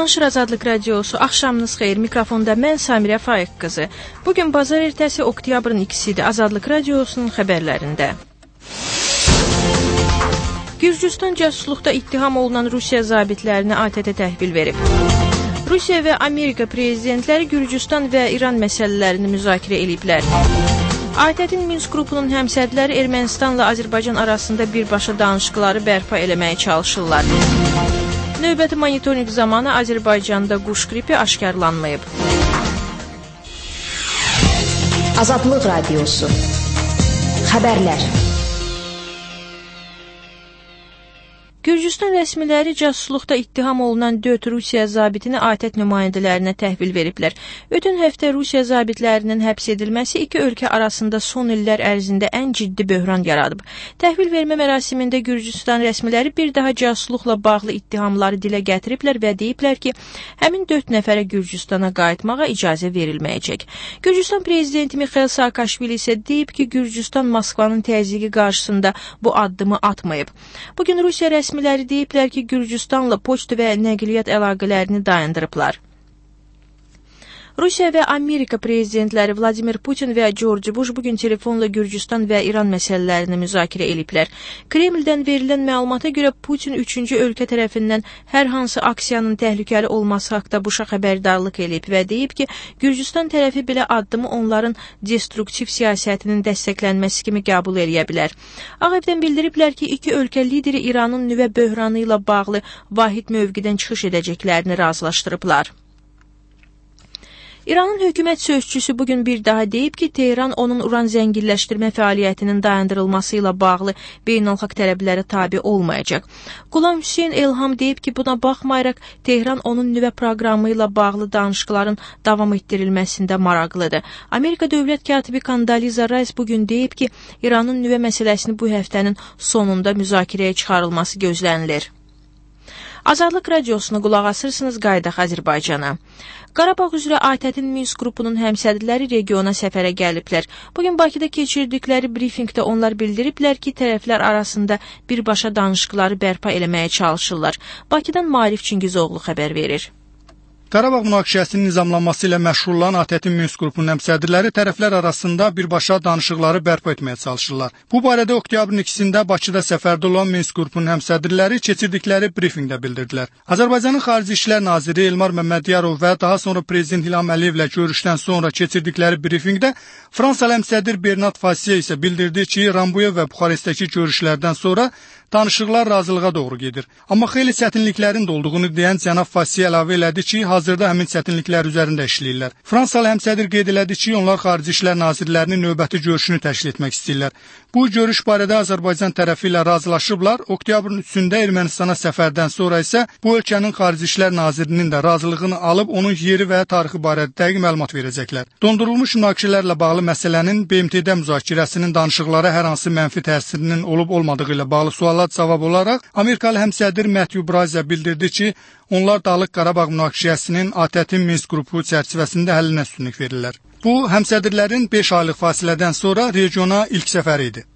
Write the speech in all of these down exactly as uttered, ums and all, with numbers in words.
Danışır Azadlıq Radiosu, axşamınız xeyir, mikrofonda mən Samirə Faiq qızı. Bugün bazar ertəsi oktyabrın ikisidir, Azadlıq Radiosunun xəbərlərində. Gürcüstan casusluqda ittiham olunan Rusiya zabitlərini A T T təhvil verib. Rusiya və Amerika prezidentləri Gürcüstan və İran məsələlərini müzakirə ediblər. A T T'nin Minsk qrupunun həmsədləri Ermənistanla Azərbaycan arasında birbaşa danışıqları bərpa eləməyə çalışırlar. Növbəti monitorinq zamanı Azərbaycanda quş qripi aşkarlanmayıb. Azadlıq Radiosu Xəbərlər. Gürcüstan rəsmiləri casusluqda ittiham olunan dörd Rusiya zabitini A T T nümayəndələrinə təhvil veriblər. Ötən həftə Rusiya zabitlərinin həbs edilməsi iki ölkə arasında son illər ərzində ən ciddi böhran yaradıb. Təhvil vermə mərasimində Gürcüstan rəsmiləri bir daha casusluqla bağlı ittihamları dilə gətiriblər və deyiblər ki, həmin dörd nəfərə Gürcüstana qayıtmağa icazə verilməyəcək. Gürcüstan prezidenti Mikhail Saakashvili isə deyib ki, Gürcüstan Moskvanın təzyiqi qarşısında bu addımı atmayıb. Bugün Rusiya rəsmiləri Rəsmiləri deyiblər ki, Gürcüstanla poçt və nəqliyyat əlaqələrini dayandırıblar. Rusiya və Amerika prezidentləri Vladimir Putin və George Bush bugün telefonla Gürcüstan və İran məsələlərini müzakirə ediblər. Kremldən verilən məlumata görə Putin üçüncü ölkə tərəfindən hər hansı aksiyanın təhlükəli olması haqda Bush'a xəbərdarlıq edib və deyib ki, Gürcüstan tərəfi belə addımı onların destruktiv siyasətinin dəstəklənməsi kimi qəbul edə bilər. Ağ Evdən bildiriblər ki, iki ölkə lideri İranın nüvə böhranı ilə bağlı vahid mövqidən çıxış edəcəklərini razılaşdırıblar. İranın hökumət sözçüsü bugün bir daha deyib ki, Tehran onun uran zənginləşdirmə fəaliyyətinin dayandırılması ilə bağlı beynəlxalq tələblərə tabi olmayacaq. Qulam Hüseyn Elham deyib ki, buna baxmayaraq Tehran onun nüvə proqramı ilə bağlı danışıqların davam etdirilməsində maraqlıdır. Amerika dövlət katibi Condoleezza Rice bugün deyib ki, İranın nüvə məsələsini bu həftənin sonunda müzakirəyə çıxarılması gözlənilir. Azadlıq Radiosuna qulaq asırsınız, qayıdaq Azərbaycana. Qarabağ üzrə A T T'nin Minsk qrupunun həmsədrləri regiona səfərə gəliblər. Bugün Bakıda keçirdikləri brifinqdə onlar bildiriblər ki, tərəflər arasında birbaşa danışıqları bərpa eləməyə çalışırlar. Bakıdan Maarif Çingizoğlu xəbər verir. Qarabağ münaqişəsinin nizamlanması ilə məşğul olan A T T'nin Minsk qrupunun həmsədrləri tərəflər arasında birbaşa danışıqları bərpa etməyə çalışırlar. Bu barədə oktyabrın ikisində Bakıda səfərdə olan Minsk qrupunun həmsədrləri keçirdikləri brifinqdə bildirdilər. Azərbaycanın Xarici İşlər Naziri Elmar Məmmədiyarov və daha sonra Prezident İlham Əliyevlə görüşdən sonra keçirdikləri brifinqdə Fransalı həmsədr Bernard Fassier isə bildirdi ki, Rambuyev və Buxarestdəki görüşlərdən sonra danışıqlar razılığa doğru gedir. Amma xeyli çətinliklərin də olduğunu deyən cənab Fassier əlavə elədi ki, hazırda həmin çətinliklər üzərində işləyirlər. Fransalı həmsədr qeyd elədi ki, onlar Xarici İşlər Nazirlərinin növbəti görüşünü təşkil etmək istəyirlər. Bu görüş barədə Azərbaycan tərəfi ilə razılaşıblar. Oktyabrın üçündə Ermənistana səfərdən sonra isə bu ölkənin Xarici İşlər Nazirinin də razılığını alıb onun yeri və tarixi barədə dəqiq məlumat verəcəklər. Dondurulmuş münaqişələrlə bağlı məsələnin B M T-də müzakirəsinin danışıqlara hər hansı mənfi təsirinin olub-olmadığı ilə bağlı suallar cavab olaraq Amerikalı həmsədr Matthew Brazza bildirdi ki, onlar Dağlıq Qarabağ münaqişəsinin A T T'nin Minsk qrupu çərçivəsində həllinə üstünlük verirlər. Bu, həmsədrlərin beş aylıq fasilədən sonra regiona ilk səfəri idi.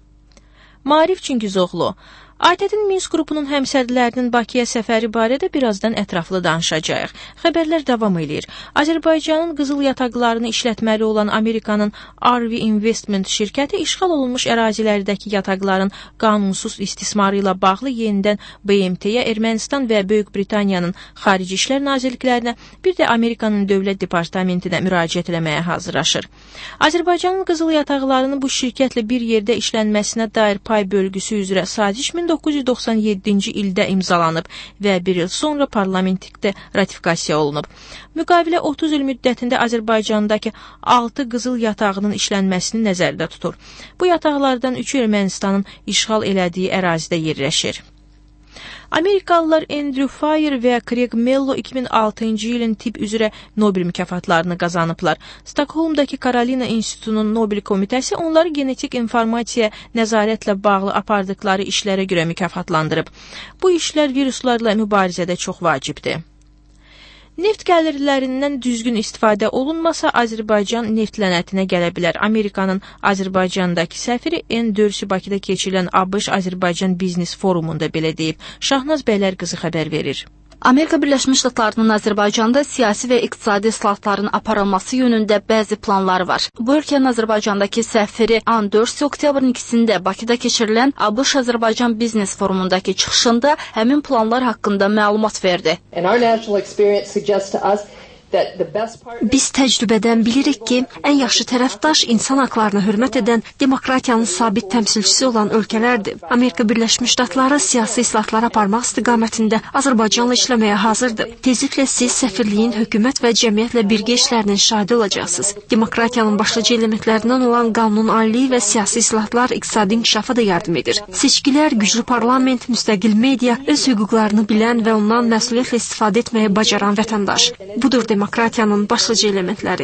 Maarif Çingizoğlu. A T T'nin Minsk qrupunun həmsədrlərinin Bakıya səfəri barədə birazdan ətraflı danışacağıq. Xəbərlər davam edir. Azərbaycanın qızıl yataqlarını işlətməli olan Amerikanın R V Investment şirkəti işğal olunmuş ərazilərdəki yataqların qanunsuz istismarı ilə bağlı yenidən B M T-yə, Ermənistan və Böyük Britaniyanın Xarici İşlər Nazirliklərinə, bir də Amerikanın Dövlət Departamentinə müraciət etməyə hazırlaşır. Azərbaycanın qızıl yataqlarını bu şirkətlə bir yerdə işlənməsinə dair pay bölgüsü üzrə saziş min doqquz yüz doxsan yeddinci ildə imzalanıb və bir il sonra parlamentdə ratifikasiya olunub. Müqavilə otuz il müddətində Azərbaycandakı altı qızıl yatağının işlənməsini nəzərdə tutur. Bu yataqlardan üçü Ermənistanın işğal elədiyi ərazidə yerləşir. Amerikalılar Andrew Fire və Craig Mello iki min altıncı ilin tibb üzrə Nobel mükafatlarını qazanıblar. Stokholmdakı Karolina İnstitutunun Nobel komitəsi onları genetik informasiya nəzarətlə bağlı apardıqları işlərə görə mükafatlandırıb. Bu işlər viruslarla mübarizədə çox vacibdir. Neft gəlirlərindən düzgün istifadə olunmasa, Azərbaycan neft lənətinə gələ bilər. Amerikanın Azərbaycandakı səfiri N. Dörsü Bakıda keçirilən ABŞ Azərbaycan Biznes Forumunda belə deyib. Şahnaz Bəylər qızı xəbər verir. Amerika Birləşmiş Ştatlarının Azərbaycanda siyasi və iqtisadi islahatların aparılması yönündə bəzi planları var. Bu ölkənin Azərbaycandakı səfiri Andersi oktyabrın ikisində Bakıda keçirilən ABŞ-Azərbaycan Biznes Forumundakı çıxışında həmin planlar haqqında məlumat verdi. Biz təcrübədən bilirik ki, ən yaxşı tərəfdaş insan haqlarına hörmət edən, demokratiyanın sabit təmsilçisi olan ölkələrdir. Amerika Birləşmiş Ştatları siyasi islahatlar aparmaq istiqamətində Azərbaycanla işləməyə hazırdır. Tezliklə siz səfirliyin hökumət və cəmiyyətlə birgə işlərinin şahidi olacaqsınız. Demokratiyanın başlıca elementlərindən olan qanunaliliyi və siyasi islahatlar iqtisadi inkişafa da yardım edir. Seçkilər, güclü parlament, müstəqil media, öz hüquqlarını bilən və ondan məsuliyyətlə istifadə etməyi bacaran vətəndaş. Budur demokratiyanın başlıca elementləri.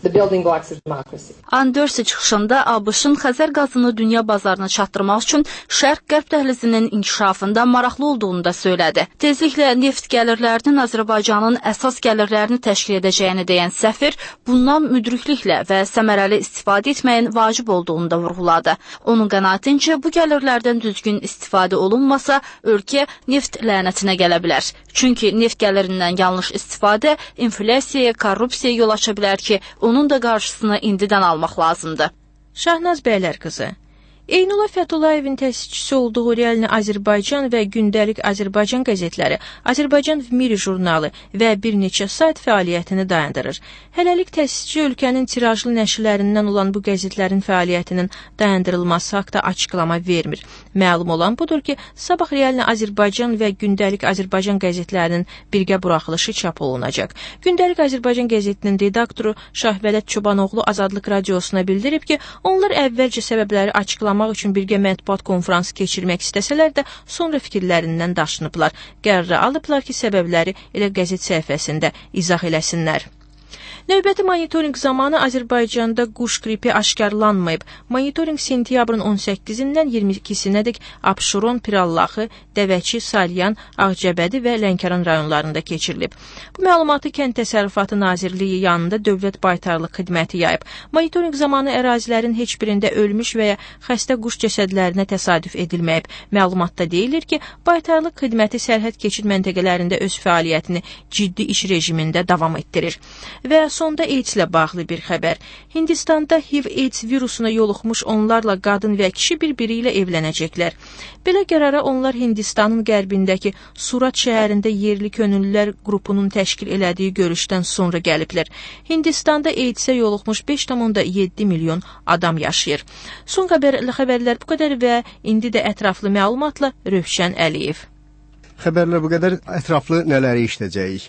Andersi çıxışında ABŞ-ın Xəzər qazını dünya bazarına çatdırmaq üçün Şərq-Qərb dəhlizinin inkişafında maraqlı olduğunu da söylədi. Tezliklə neft gəlirlərinin Azərbaycanın əsas gəlirlərini təşkil edəcəyini deyən səfir, bundan müdrikliklə və səmərəli istifadə etməyin vacib olduğunu da vurğuladı. Onun qənaətincə, bu gəlirlərdən düzgün istifadə olunmasa, ölkə neft lənətinə gələ bilər. Çünki neft gəlirindən yanlış istifadə inflyasiyaya, korrupsiyaya yol aça bilər ki, onun da qarşısını indidən almaq lazımdır. Şahnaz Bəylər qızı. Eynullah Fətullayevin təsisçisi olduğu Realni Azərbaycan və Gündəlik Azərbaycan qəzetləri, Azərbaycan v Miri jurnalı və bir neçə sayt fəaliyyətini dayandırır. Hələlik təsisçi ölkənin tirajlı nəşrlərindən olan bu qəzetlərin fəaliyyətinin dayandırılması haqda açıqlama vermir. Məlum olan budur ki, sabah Realni Azərbaycan və Gündəlik Azərbaycan qəzetlərinin birgə buraxılışı çap olunacaq. Gündəlik Azərbaycan qəzetinin redaktoru Şahvələt Çobanoğlu Azadlıq Radiosuna bildirib ki, onlar əvvəlcə səbəbləri açıqlamaq üçün birgə mətbuat konfransı keçirmək istəsələr də sonra fikirlərindən daşınıblar. Qərarı alıblar ki, səbəbləri elə qəzet səhifəsində izah eləsinlər. Növbəti monitorinq zamanı Azərbaycanda quş qripi aşkarlanmayıb. Monitorinq sentyabrın on səkkizindən iyirmi ikisinədək Abşeron, Pirallaxı, Dəvəçi, Salyan, Ağcabədi və Lənkəran rayonlarında keçirilib. Bu məlumatı Kənd Təsərrüfatı Nazirliyi yanında Dövlət Baytarlıq Xidməti yayıb. Monitorinq zamanı ərazilərin heç birində ölmüş və ya xəstə quş cəsədlərinə təsadüf edilməyib. Məlumatda deyilir ki, Baytarlıq Xidməti sərhəd keçid məntəqələrində öz fəaliyyətini ciddi iş rejimində davam etdirir. Və sonda AIDS-lə bağlı bir xəbər. Hindistanda H I V-AIDS virusuna yoluxmuş onlarla qadın və kişi bir-biri ilə evlənəcəklər. Belə qərara onlar Hindistanın qərbindəki Surat şəhərində yerli könüllülər qrupunun təşkil elədiyi görüşdən sonra gəliblər. Hindistanda AIDS-ə yoluxmuş beş tam yeddi milyon adam yaşayır. Son xəbər, xəbərlər bu qədər və indi də ətraflı məlumatla Rövşən Əliyev. Xəbərlər bu qədər, ətraflı nələri işləyəcəyik?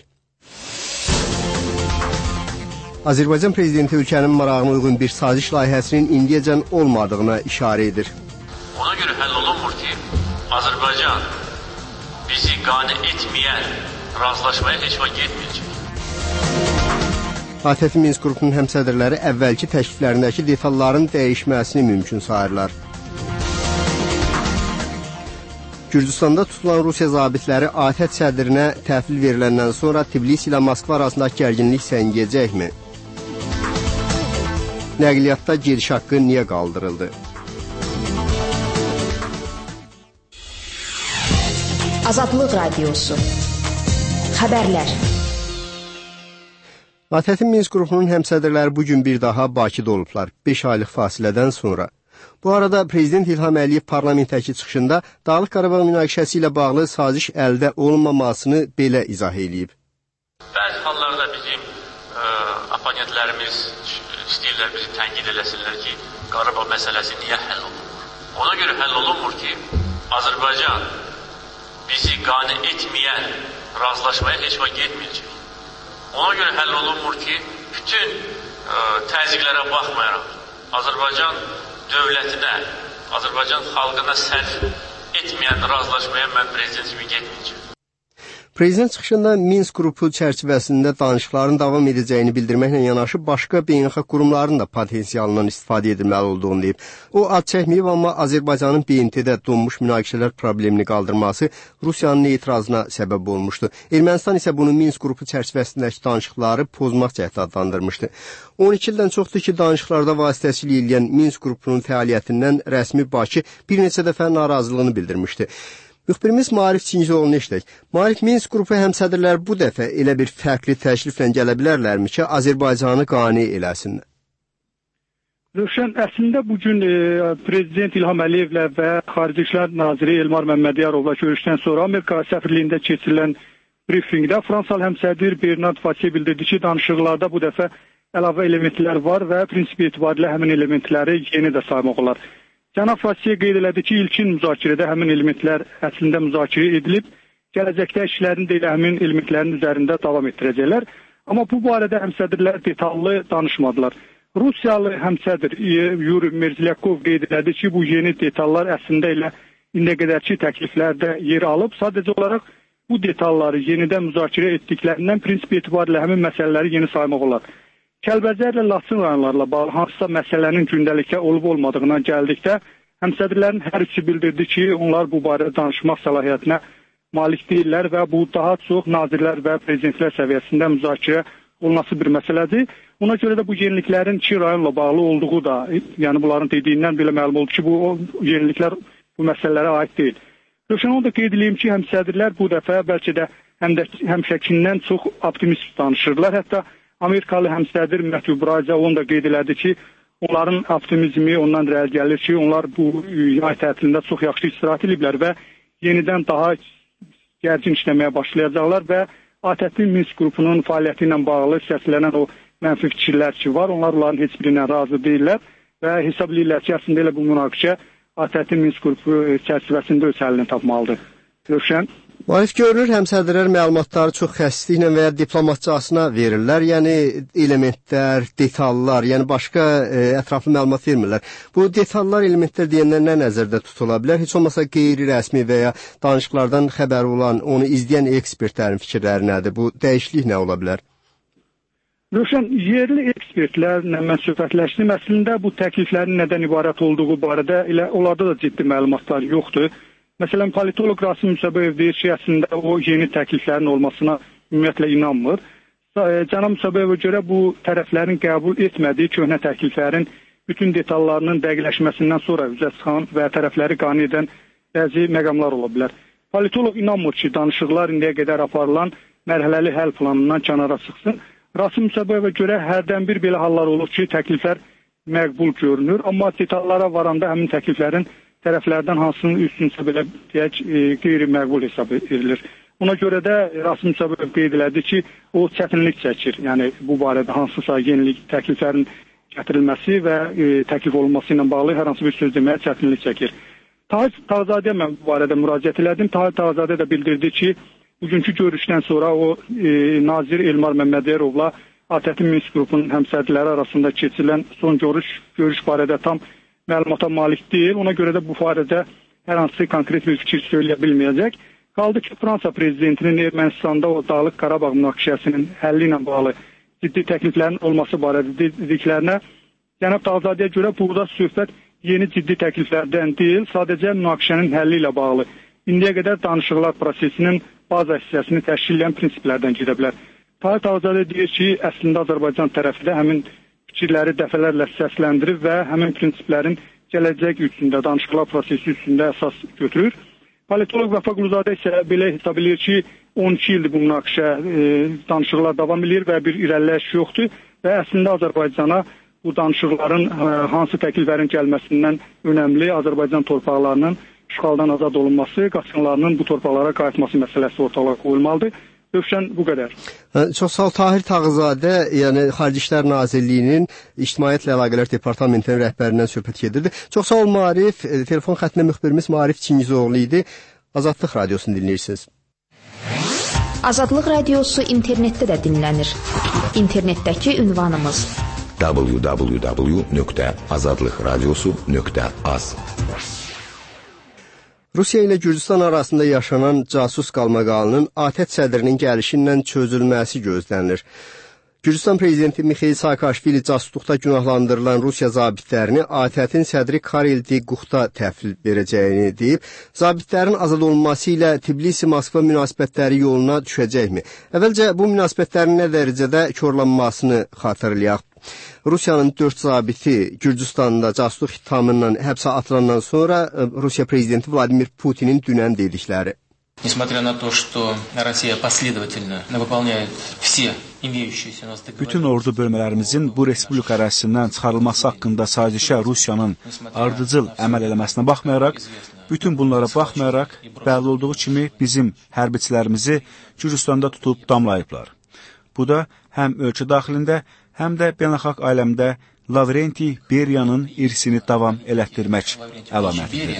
Azərbaycan prezidenti ölkənin marağına uyğun bir saziş layihəsinin indiyəcən olmadığına işarə edir. Ona görə həll olunmur ki, Azərbaycan bizi qane etməyən razılaşmaya heç vaxt getməyəcək. A T F Minsk qrupunun həmsədrləri əvvəlki təkliflərindəki detalların dəyişməsini mümkün sayırlar. Gürcüstanda tutulan Rusiya zabitləri A T F sədrinə təhvil veriləndən sonra Tbilisi ilə Moskva arasındakı gərginlik səngiyəcəkmi? Nəqliyyatda gediş haqqı niyə qaldırıldı? Azadlıq Radiosu. Xəbərlər. A T F Minsk qrupunun həmsədrləri bugün bir daha Bakıda olublar, beş aylıq fasilədən sonra. Bu arada Prezident İlham Əliyev parlamentdəki çıxışında Dağlıq Qarabağ münaqişəsi ilə bağlı saziş əldə olunmamasını belə izah edib. Bəzi hallarda bizim ə, oponentlərimiz istəyirlər bizi tənqid eləsinlər ki, Qarabağ məsələsi niyə həll olunmur? Ona görə həll olunmur ki, Azərbaycan bizi qane etməyən razılaşmaya heç vaxt getməyəcək. Ona görə həll olunmur ki, bütün ə, təzyiqlərə baxmayaraq Azərbaycan dövlətinə, Azərbaycan xalqına sərf etməyən razılaşmaya mən prezident kimi getməyəcəm. Prezident çıxışında Minsk qrupu çərçivəsində danışıqların davam edəcəyini bildirməklə yanaşı başqa beynəlxalq qurumların da potensialından istifadə edilməli olduğunu deyib. O ad çəkməyib, amma Azərbaycanın B M T-də donmuş münaqişələr problemini qaldırması Rusiyanın etirazına səbəb olmuşdu. Ermənistan isə bunu Minsk qrupu çərçivəsindəki danışıqları pozmaq cəhdi adlandırmışdı. on iki ildən çoxdur ki, danışıqlarda vasitəçilik edən Minsk qrupunun fəaliyyətindən rəsmi Bakı bir neçə dəfə narazılığını bildirmişdi. Müxbirimiz Maarif Çingizoğlu'nu eşitək. Maarif, Minsk qrupu həmsədrlər bu dəfə elə bir fərqli təkliflə gələ bilərlərmi ki, Azərbaycanı qane eləsinlər? Rövşən, əslində bugün e, Prezident İlham Əliyevlə və Xarici İşlər Naziri Elmar Məmmədiyarovla görüşdən sonra Amerika səfirliyində keçirilən briefingdə Fransalı həmsədr Bernard Fasiye bildirdi ki, danışıqlarda bu dəfə əlavə elementlər var və prinsipi etibarilə həmin elementləri yeni də saymaq olar. Cənab Fasiye qeyd elədi ki, ilkin müzakirədə həmin elementlər əslində müzakirə edilib, gələcəkdə işlərini də elə həmin elementlərin üzərində davam etdirəcəklər. Amma bu barədə həmsədrlər detallı danışmadılar. Rusiyalı həmsədr Yuri Merzlyakov qeyd elədi ki, bu yeni detallar əslində elə indiyə qədərki təkliflərdə yer alıb. Sadəcə olaraq bu detalları yenidən müzakirə etdiklərindən prinsip etibarilə həmin məsələləri yeni saymaq olar. Kəlbəcərlə Laçın rayonlarla bağlı hansısa məsələnin gündəlikdə olub-olmadığına gəldikdə, həmsədrlərin hər üçü bildirdi ki, onlar bu barədə danışmaq səlahiyyətinə malik deyirlər və bu daha çox nazirlər və prezidentlər səviyyəsində müzakirə olunası bir məsələdir. Ona görə də bu yeniliklərin iki rayonla bağlı olduğu da, yəni bunların dediyindən belə məlum oldu ki, bu yeniliklər bu məsələlərə aid deyil. Rövşən, onu da qeyd edeyim ki, həmsədrlər bu dəfə bəlkə də həmşəkindən çox optimist danışırlar. Hətta Amerikalı həmsədr Matthew Braza onu da qeyd elədi ki, onların optimizmi ondan irəli gəlir ki, onlar bu yay tətilində çox yaxşı istirahət ediblər və yenidən daha gərgin işləməyə başlayacaqlar və ATƏT-in Minsk qrupunun fəaliyyəti ilə bağlı səslənən o mənfi fikirlər ki var, onlar onların heç birindən razı deyirlər və hesab edirlər ki, əslində elə bu münaqişə ATƏT-in Minsk qrupu çərçivəsində öz həllini tapmalıdır. Rövşən. Maarif, görünür, həmsədrlər məlumatları çox xəstliklə və ya diplomatcasına verirlər, yəni elementlər, detallar, yəni başqa e, ətraflı məlumat vermirlər. Bu detallar, elementlər deyəndə nə nəzərdə tutula bilər? Heç olmasa qeyri-rəsmi və ya danışıqlardan xəbəri olan, onu izləyən ekspertlərin fikirləri nədir? Bu dəyişiklik nə ola bilər? Rövşən, yerli ekspertlərlə mən söhbətləşdim. Əslində bu təkliflərin nədən ibarət olduğu barədə elə onlarda da ciddi məlumatlar yoxdur. Məsələn, politolog Rasim Müsəbəyev deyir ki, əslində o yeni təkliflərin olmasına ümumiyyətlə inanmır. Cənab Müsəbəyevə görə bu tərəflərin qəbul etmədiyi köhnə təkliflərin bütün detallarının dəqiqləşməsindən sonra üzə çıxan və tərəfləri qane edən bəzi məqamlar ola bilər. Politolog inanmır ki, danışıqlar indiyə qədər aparılan mərhələli həll planından kənara çıxsın. Rasim Müsəbəyevə görə hərdən bir belə hallar olur ki, təkliflər məqbul görünür, amma detallara varanda həmin təkliflərin tərəflərdən hansının üstünsə belə deyək, e, qeyri-məqbul hesab edilir. Ona görə də Rasim Müsəbəyev qeyd elədi ki, o çətinlik çəkir. Yəni bu barədə hansısa yenilik təkliflərin gətirilməsi və e, təklif olunması ilə bağlı hər hansı bir söz deməyə çətinlik çəkir. Tahir Tağzadəyə mən bu barədə müraciət elədim. Tahir Tağzadə də bildirdi ki, bugünkü görüşdən sonra o e, nazir Elmar Məmmədiyarovla ATƏT-in Minsk qrupunun həmsədrləri arasında keçirilən son görüş, görüş barədə tam məlumata malik deyil. Ona görə də bu barədə hər hansı konkret bir fikir söyləyə bilməyəcək. Qaldı ki, Fransa prezidentinin Ermənistanda o Dağlıq Qarabağ münaqişəsinin həlli ilə bağlı ciddi təkliflərin olması barədə dediklərinə Cənab Tağzadəyə görə burada söhbət yeni ciddi təkliflərdən deyil, sadəcə münaqişənin həlli ilə bağlı indiyə qədər danışıqlar prosesinin baza hissəsini təşkil edən prinsiplərdən gedə bilər. Tahir Tağzadə deyir ki, əslində Azərbaycan tərəfi də həmin fikirləri dəfələrlə səsləndirib və həmin prinsiplərin gələcək üçündə, danışıqlar prosesi üçündə əsas götürür. Politolog Vəfa Quluzadə isə belə hesab edir ki, on iki ildir bu münaqişə e, danışıqlar davam edir və bir irəliləyiş yoxdur və əslində Azərbaycana bu danışıqların e, hansı təkliflərin gəlməsindən önəmli Azərbaycan torpaqlarının işğaldan azad olunması, qaçqınlarının bu torpaqlara qayıtması məsələsi ortalığa qoyulmalıdır. Rövşən, bu qədər. Çox sağ ol, Tahir Tağzadə, yəni Xarici İşlər Nazirliyinin İctimaiyyətlə Əlaqələr Departamentinin rəhbərindən söhbət gedirdi. Çox sağ ol, Maarif. Telefon xəttində müxbirimiz Maarif Çingizoğlu idi. Azadlıq Radiosunu dinləyirsiniz. Azadlıq Radiosu internetdə də dinlənir. İnternetdəki ünvanımız w w w nöqtə azadlıq radiosu nöqtə az. Rusiya ilə Gürcüstan arasında yaşanan casus qalmaqalının ATƏT sədrinin gəlişindən çözülməsi gözlənilir. Gürcüstan prezidenti Mixail Saakashvili casusluqda günahlandırılan Rusiya zabitlərini ATƏT-in sədri Karel de Guxta təhvil verəcəyini deyib, zabitlərin azad olunması ilə Tbilisi-Moskva münasibətləri yoluna düşəcəkmi? Əvvəlcə bu münasibətlərin nə dərəcədə korlanmasını xatırlayaq. Rusiyanın dörd zabiti Gürcüstanda casusluq ittihamından həbsə atılandan sonra Rusiya prezidenti Vladimir Putinin dünən dedikləri. Несмотря на то, что Россия последовательно выполняет все имеющиеся у нас договоренности. Bütün ordu bölmələrimizin bu respublika ərazisindən çıxarılması haqqında sazişə Rusiyanın ardıcıl əməl eləməsinə baxmayaraq, bütün bunlara baxmayaraq, bəlli olduğu kimi bizim hərbiçilərimizi Gürcüstanda tutub damlayıblar. Bu da həm ölkə daxilində, həm də beynəlxalq aləmdə Lavrenti Beriyanın irsini davam elətdirmək əlamətidir.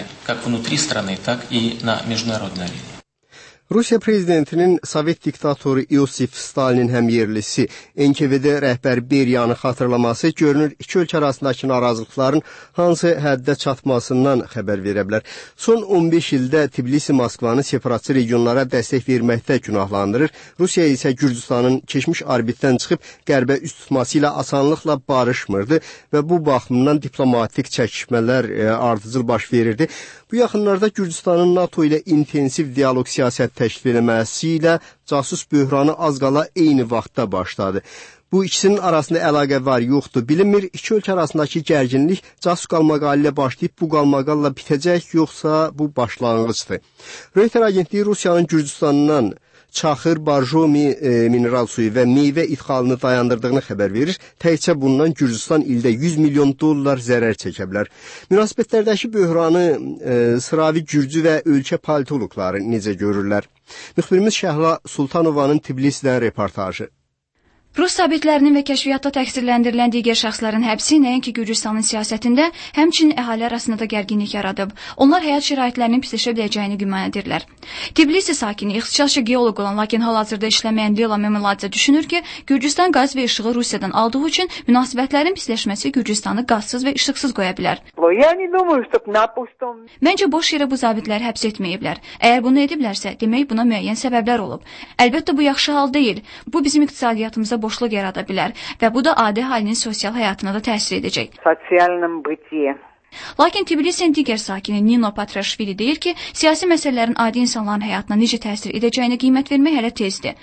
Rusiya prezidentinin Sovet diktatoru Iosif Stalinin həmyerlisi N K V D rəhbəri Beriyanı xatırlaması görünür iki ölkə arasındakı narazılıqların hansı həddə çatmasından xəbər verə bilər. Son on beş ildə Tbilisi Moskvanı separatçı regionlara dəstək verməkdə günahlandırır. Rusiya isə Gürcüstanın keçmiş orbitdən çıxıb qərbə üst tutması ilə asanlıqla barışmırdı və bu baxımdan diplomatik çəkişmələr e, ardıcıl baş verirdi. Bu yaxınlarda Gürcüstanın NATO ilə intensiv dialoq siyasət təşkil etməsi ilə casus böhranı az qala eyni vaxtda başladı. Bu ikisinin arasında əlaqə var, yoxdur, bilinmir. İki ölkə arasındakı gərginlik casus qalmaqalı ilə başlayıb bu qalmaqalla bitəcək, yoxsa bu başlanğıcdır. Reuters agentliyi Rusiyanın Gürcüstandan çaxır, barjomi e, mineral suyu və meyvə idxalını dayandırdığını xəbər verir. Təkcə bundan Gürcüstan ildə yüz milyon dollar zərər çəkə bilər. Münasibətlərdəki böhranı e, sıravi Gürcü və ölkə politoloqları necə görürlər? Müxbirimiz Şəhla Sultanovanın Tbilisidən reportajı. Rus sabitlərinin və kəşfiyyatda təqsirləndirilən digər şəxslərin həbsi nəinki Gürcüstanın siyasətində, həmçinin əhali arasında da gərginlik yaradıb. Onlar həyat şəraitlərinin pisləşə biləcəyini güman edirlər. Tbilisi sakini, ixtisası geoloq olan, lakin hal-hazırda işləməyən Leyla Memeladze düşünür ki, Gürcüstan qaz və işığı Rusiyadan aldığı üçün münasibətlərin pisləşməsi Gürcüstanı qazsız və işıqsız qoya bilər. Məncə boş yerə bu zabitləri həbs etməyiblər. Əgər bunu ediblərsə, demək buna müəyyən səbəblər olub. Əlbəttə bu yaxşı hal deyil. Bu bizim iqtisadiyyatımızda boşluq yarada bilər və bu da adi halinin sosial həyatına da təsir edəcək. Lakin Tbilisin digər sakini Nino Patrashvili deyir ki, siyasi məsələlərin adi insanların həyatına necə təsir edəcəyinə qiymət vermək hələ tezdir.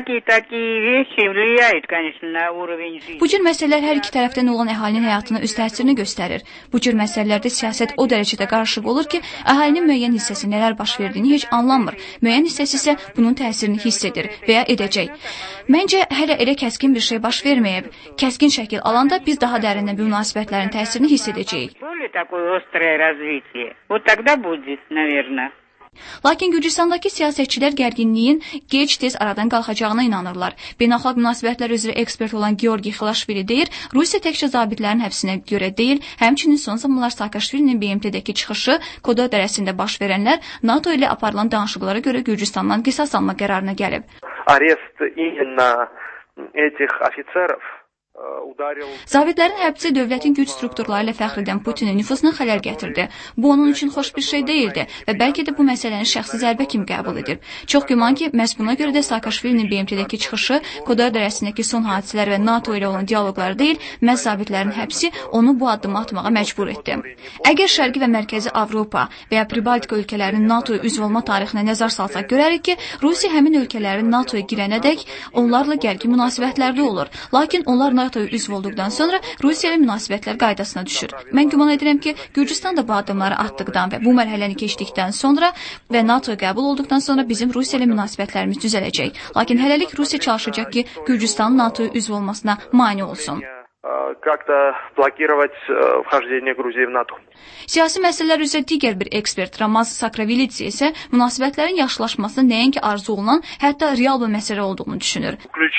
Bu cür məsələlər hər iki tərəfdən olan əhalinin həyatına öz təsirini göstərir. Bu cür məsələlərdə siyasət o dərəcədə qarışıq olur ki, əhalinin müəyyən hissəsi nələr baş verdiyini heç anlamır. Müəyyən hissəsi isə bunun təsirini hiss edir və ya edəcək. Məncə hələ elə kəskin bir şey baş verməyib. Kəskin şəkil alanda biz daha dərindən bu münasibətlərin təsirini hiss edəcəyik. Lakin Gürcüstandakı siyasətçilər gərginliyin gec-tez aradan qalxacağına inanırlar. Beynəlxalq münasibətlər üzrə ekspert olan Georgi Xilaşvili deyir, Rusiya təkcə zabitlərin həbsinə görə deyil, həmçinin son zamanlar Saakashvilinin B M T-dəki çıxışı, Koda dərəsində baş verənlər NATO ilə aparılan danışıqlara görə Gürcüstandan qisas alma qərarına gəlib. Areст именно этих офицеров Zabitlərin həbsi dövlətin güc strukturları ilə fəxr edən Putinin nüfuzuna xələl gətirdi. Bu onun üçün xoş bir şey deyildi və bəlkə də bu məsələni şəxsi zərbə kimi qəbul edir. Çox güman ki, məhz buna görə də Saakashvilinin B M T-dəki çıxışı, Kodar dərəsindəki son hadisələr və NATO ilə olan dialoqları deyil, məhz zabitlərin həbsi onu bu addımı atmağa məcbur etdi. Əgər Şərqi və Mərkəzi Avropa və ya Pribaltika ölkələrinin NATOya üzv olma tarixinə nəzər salsaq görərik ki, Rusiya həmin ölkələrin NATOya girənədək onlarla gərgin münasibətlərdə olur. Lakin onlar NATOya üzv olduqdan sonra Rusiya ilə münasibətlər qaydasına düşür. Mən güman edirəm ki, Gürcüstan da bu addımları atdıqdan və bu mərhələni keçdikdən sonra və NATOya qəbul olduqdan sonra bizim Rusiya ilə münasibətlərimiz düzələcək. Lakin hələlik Rusiya çalışacaq ki, Gürcüstanın NATOya üzv olmasına mane olsun. Как-то блокировать вхождение Грузии в НАТО. Siyasi məsələlər üzrə digər bir ekspert Ramaz Sakravillidze isə münasibətlərin yaxşılaşması nəinki arzu olunan, hətta real bir məsələ olduğunu düşünür.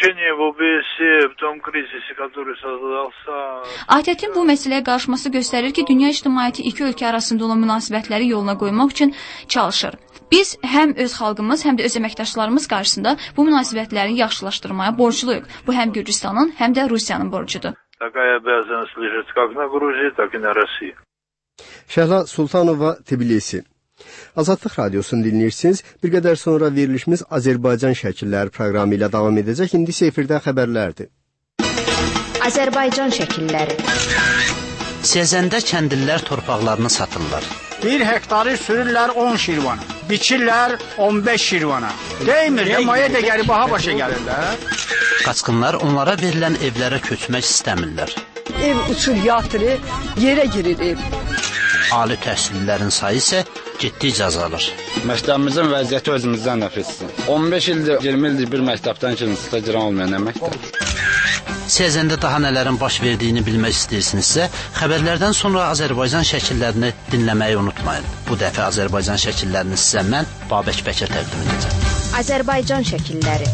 A T T-in bu məsələyə qarışması göstərir ki, dünya ictimaiyyəti iki ölkə arasında olan münasibətləri yoluna qoymaq üçün çalışır. Biz həm öz xalqımız, həm də öz əməkdaşlarımız qarşısında bu münasibətləri yaxşılaşdırmaya borcluyuq. Bu həm Gürcüstanın, həm də Rusiyanın borcudur. Такая обязанность лежит как на Грузии, так и на России. Şəhla Sultanova, Tbilisi. Azadlıq radiosunu dinləyirsiniz. Bir qədər sonra verilişimiz Azərbaycan şəkilləri proqramı ilə davam edəcək. İndi isə efirdə xəbərlərdir. Azərbaycan şəkilləri. Sezəndə kəndlilər torpaqlarını satırlar. Bir hektarı sürürlər on şirvana, biçirlər on beş şirvana. Deymir, maya da gəlib baha başa gəlirlər. Qaçqınlar onlara verilən evlərə köçmək istəmirlər. Ev uçur yatırır, yerə girir ev. Ali təhsillilərin sayı isə getdikcə azalır. Məktəbimizin vəziyyəti özümüzdən nəfisdir. on beş ildir, iyirmi ildir bir məktəbdən ikincisidə giren olmayan nə məktəb. Sezəndə daha nələrin baş verdiyini bilmək istəyirsinizsə, xəbərlərdən sonra Azərbaycan şəkillərini dinləməyi unutmayın. Bu dəfə Azərbaycan şəkillərini sizə mən Babək Bəkir təqdim edəcəm. Azərbaycan şəkilləri.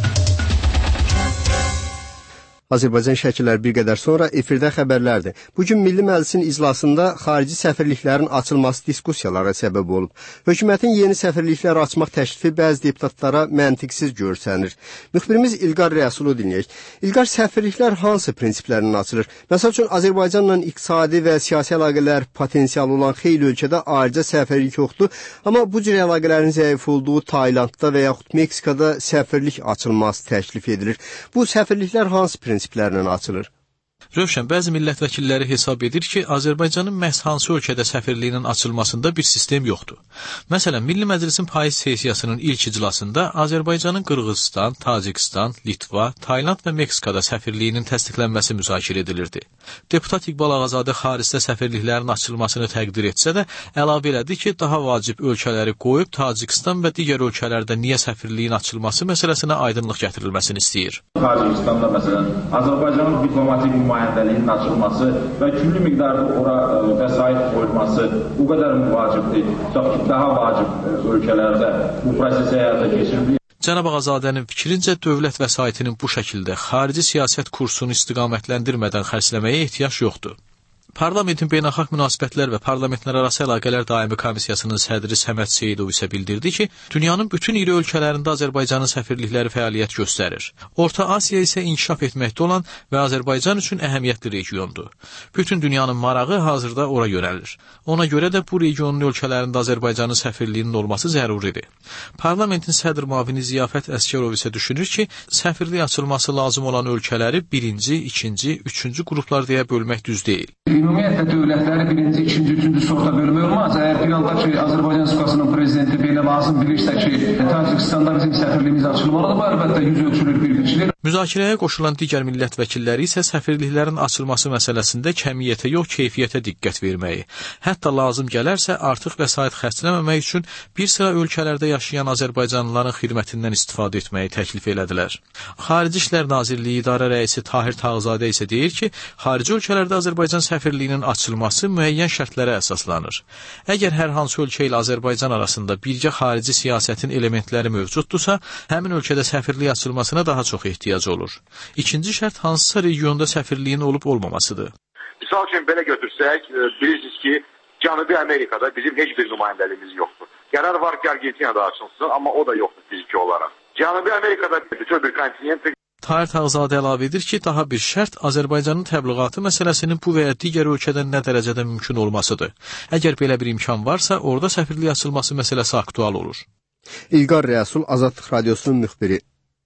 Azərbaycan şəkilləri bir qədər sonra efirdə xəbərlərdir. Bugün Milli Məclisin iclasında xarici səfirliklərin açılması diskussiyalara səbəb olub. Hökumətin yeni səfirlikləri açmaq təklifi bəzi deputatlara məntiqsiz görsənir. Müxbirimiz İlqar Rəsulu dinləyək. İlqar, səfirliklər hansı prinsiplərlə açılır? Məsəl üçün, Azərbaycanla iqtisadi və siyasi əlaqələr potensialı olan xeyli ölkədə ayrıca səfirlik yoxdur. Amma bu cür əlaqələrin zəif olduğu Taylandda və yaxud Meksikada səfirlik açılması təklif edilir. Bu səfirliklər hansı prinsiplərlə prinsiplərlə açılır? Rövşən, bəzi millət vəkilləri hesab edir ki, Azərbaycanın məhz hansı ölkədə səfirliyinin açılmasında bir sistem yoxdur. Məsələn, Milli Məclisin payız sessiyasının ilk iclasında Azərbaycanın Qırğızistan, Tacikistan, Litva, Tayland və Meksikada səfirliyinin təsdiqlənməsi müzakirə edilirdi. Deputat İqbal Ağazadə xaricdə səfirliklərin açılmasını təqdir etsə də, əlavə elədi ki, daha vacib ölkələri qoyub Tacikistan və digər ölkələrdə niyə səfirliyin açılması məsələsinə aydınlıq gətirilməsini istəyir. Tacikistanda məsələn, Azərbaycanın diplomatik nümayəndəliyinin açılması və külli miqdarda ora vəsait qoyulması bu qədər vacibdir. Daha vacib ölkələrdə bu prosesi həyata keçirilir. Cənab Ağazadənin fikrincə, dövlət vəsaitinin bu şəkildə xarici siyasət kursunu istiqamətləndirmədən xərcləməyə ehtiyac yoxdur. Parlamentin Beynəlxalq Münasibətlər və Parlamentlərarası Əlaqələr Daimi Komissiyasının sədri Səməd Seyidov isə bildirdi ki, dünyanın bütün iri ölkələrində Azərbaycanın səfirlikləri fəaliyyət göstərir. Orta Asiya isə inkişaf etməkdə olan və Azərbaycan üçün əhəmiyyətli regiondur. Bütün dünyanın marağı hazırda ora yönəlir. Ona görə də bu regionun ölkələrində Azərbaycanın səfirliyinin olması zəruridir. Parlamentin sədr müavini Ziyafət Əskərov isə düşünür ki, səfirlik açılması lazım olan ölkələri birinci, ikinci, üçüncü qruplar deyə bölmək düz deyil. Ümumiyyətlə dövlətləri birinci, ikinci, üçüncü sorta bölmək olmaz. Əgər bir anda ki, Azərbaycan Respublikasının prezidenti belə lazım bilirsə ki, Tacikistanda bizim səfirliyimiz açılmalıdır, bu əlbəttə yüz ölçülür, bir biçilir. Müzakirəyə qoşulan digər millət vəkilləri isə səfirliklərin açılması məsələsində kəmiyyətə yox, keyfiyyətə diqqət verməyi, hətta lazım gələrsə artıq vəsait xərcləməmək üçün bir sıra ölkələrdə yaşayan Azərbaycanlıların xidmətindən istifadə etməyi təklif elədilər. Xarici İşlər Nazirliyi İdarə Rəisi Tahir Tağızadə isə deyir ki, xarici ölkələrdə Azərbaycan səfirliyinin açılması müəyyən şərtlərə əsaslanır. Əgər hər hansı ölkə ilə Azərbaycan arasında birgə xarici siyasətin elementləri mövcuddursa, həmin ölkədə səfirlik açılmasına daha çox ehtiyac olur. İkinci şərt hansısa regionda səfirliyin olub olmamasıdır. Misal üçün belə götürsək, bilirsiniz ki, Cənubi Amerikada bizim heç bir nümayəndəliyimiz yoxdur. Qərar var ki, Argentinada açılsın, amma o da yoxdur fiziki olaraq. Cənubi Amerikada bütün bir kontinent. Tahir Tağızadə əlavə edir ki, daha bir şərt Azərbaycanın təbliğatı məsələsinin bu və ya digər ölkədən nə dərəcədə mümkün olmasıdır. Əgər belə bir imkan varsa, orada səfirlik açılması məsələsi aktual olur. İlqar Rəsul, Azadlıq Radiosunun müxbiri.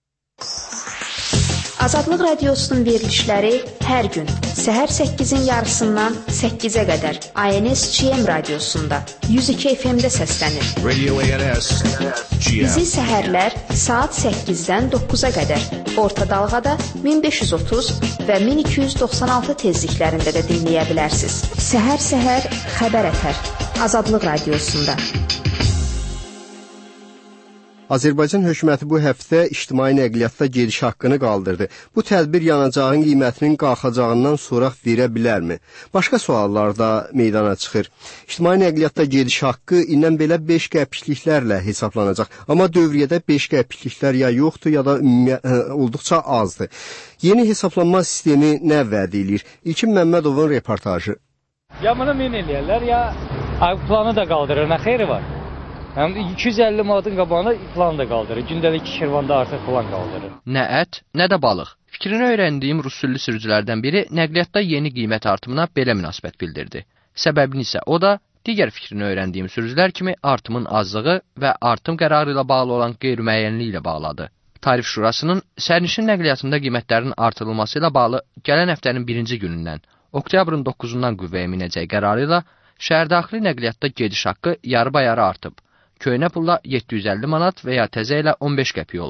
Azadlıq Radiosunun verilişləri hər gün səhər səkkizin yarısından səkkizə qədər A N S G M radiosunda yüz iki F M-də səslənir. Radio A N S G M. Bizi səhərlər saat səkkizdən doqquza qədər orta dalğada min beş yüz otuz və min iki yüz doxsan altı tezliklərində də dinləyə bilərsiniz. Səhər-səhər xəbər ətər Azadlıq Radiosunda. Azərbaycan hökuməti bu həftə ictimai nəqliyyatda gediş haqqını qaldırdı. Bu tədbir yanacağın qiymətinin qalxacağından soraq verə bilərmi? Başqa suallar da meydana çıxır. İctimai nəqliyyatda gediş haqqı indən belə beş qəpikliklərlə hesablanacaq. Amma dövriyyədə beş qəpikliklər ya yoxdur, ya da olduqca azdır. Yeni hesablanma sistemi nə vəd edir? İlkin Məmmədovun reportajı. Ya bunu min eləyərlər, ya planı da qaldırır, nə xeyri var? Həm də iki yüz əlli manatın qabağına plan da qaldırır. Gündəlik Şirvanda artıq plan qaldırır. Nə ət, nə də balıq. Fikrini öyrəndiyim rusullu sürücülərdən biri nəqliyyatda yeni qiymət artımına belə münasibət bildirdi. Səbəbini isə o da digər fikrini öyrəndiyim sürücülər kimi artımın azlığı və artım qərarı ilə bağlı olan qeyri-müəyyənliyi ilə bağladı. Tarif Şurasının sərnişin nəqliyyatında qiymətlərin artırılması ilə bağlı gələn həftənin birinci günündən, oktyabrın doqquzundan qüvvəyə minəcək qərarı ilə şəhərdaxili nəqliyyatda gediş haqqı yarı bayarı artıb. Köynə pulla yeddi yüz əlli manat və ya təzə ilə on beş qəpik olub.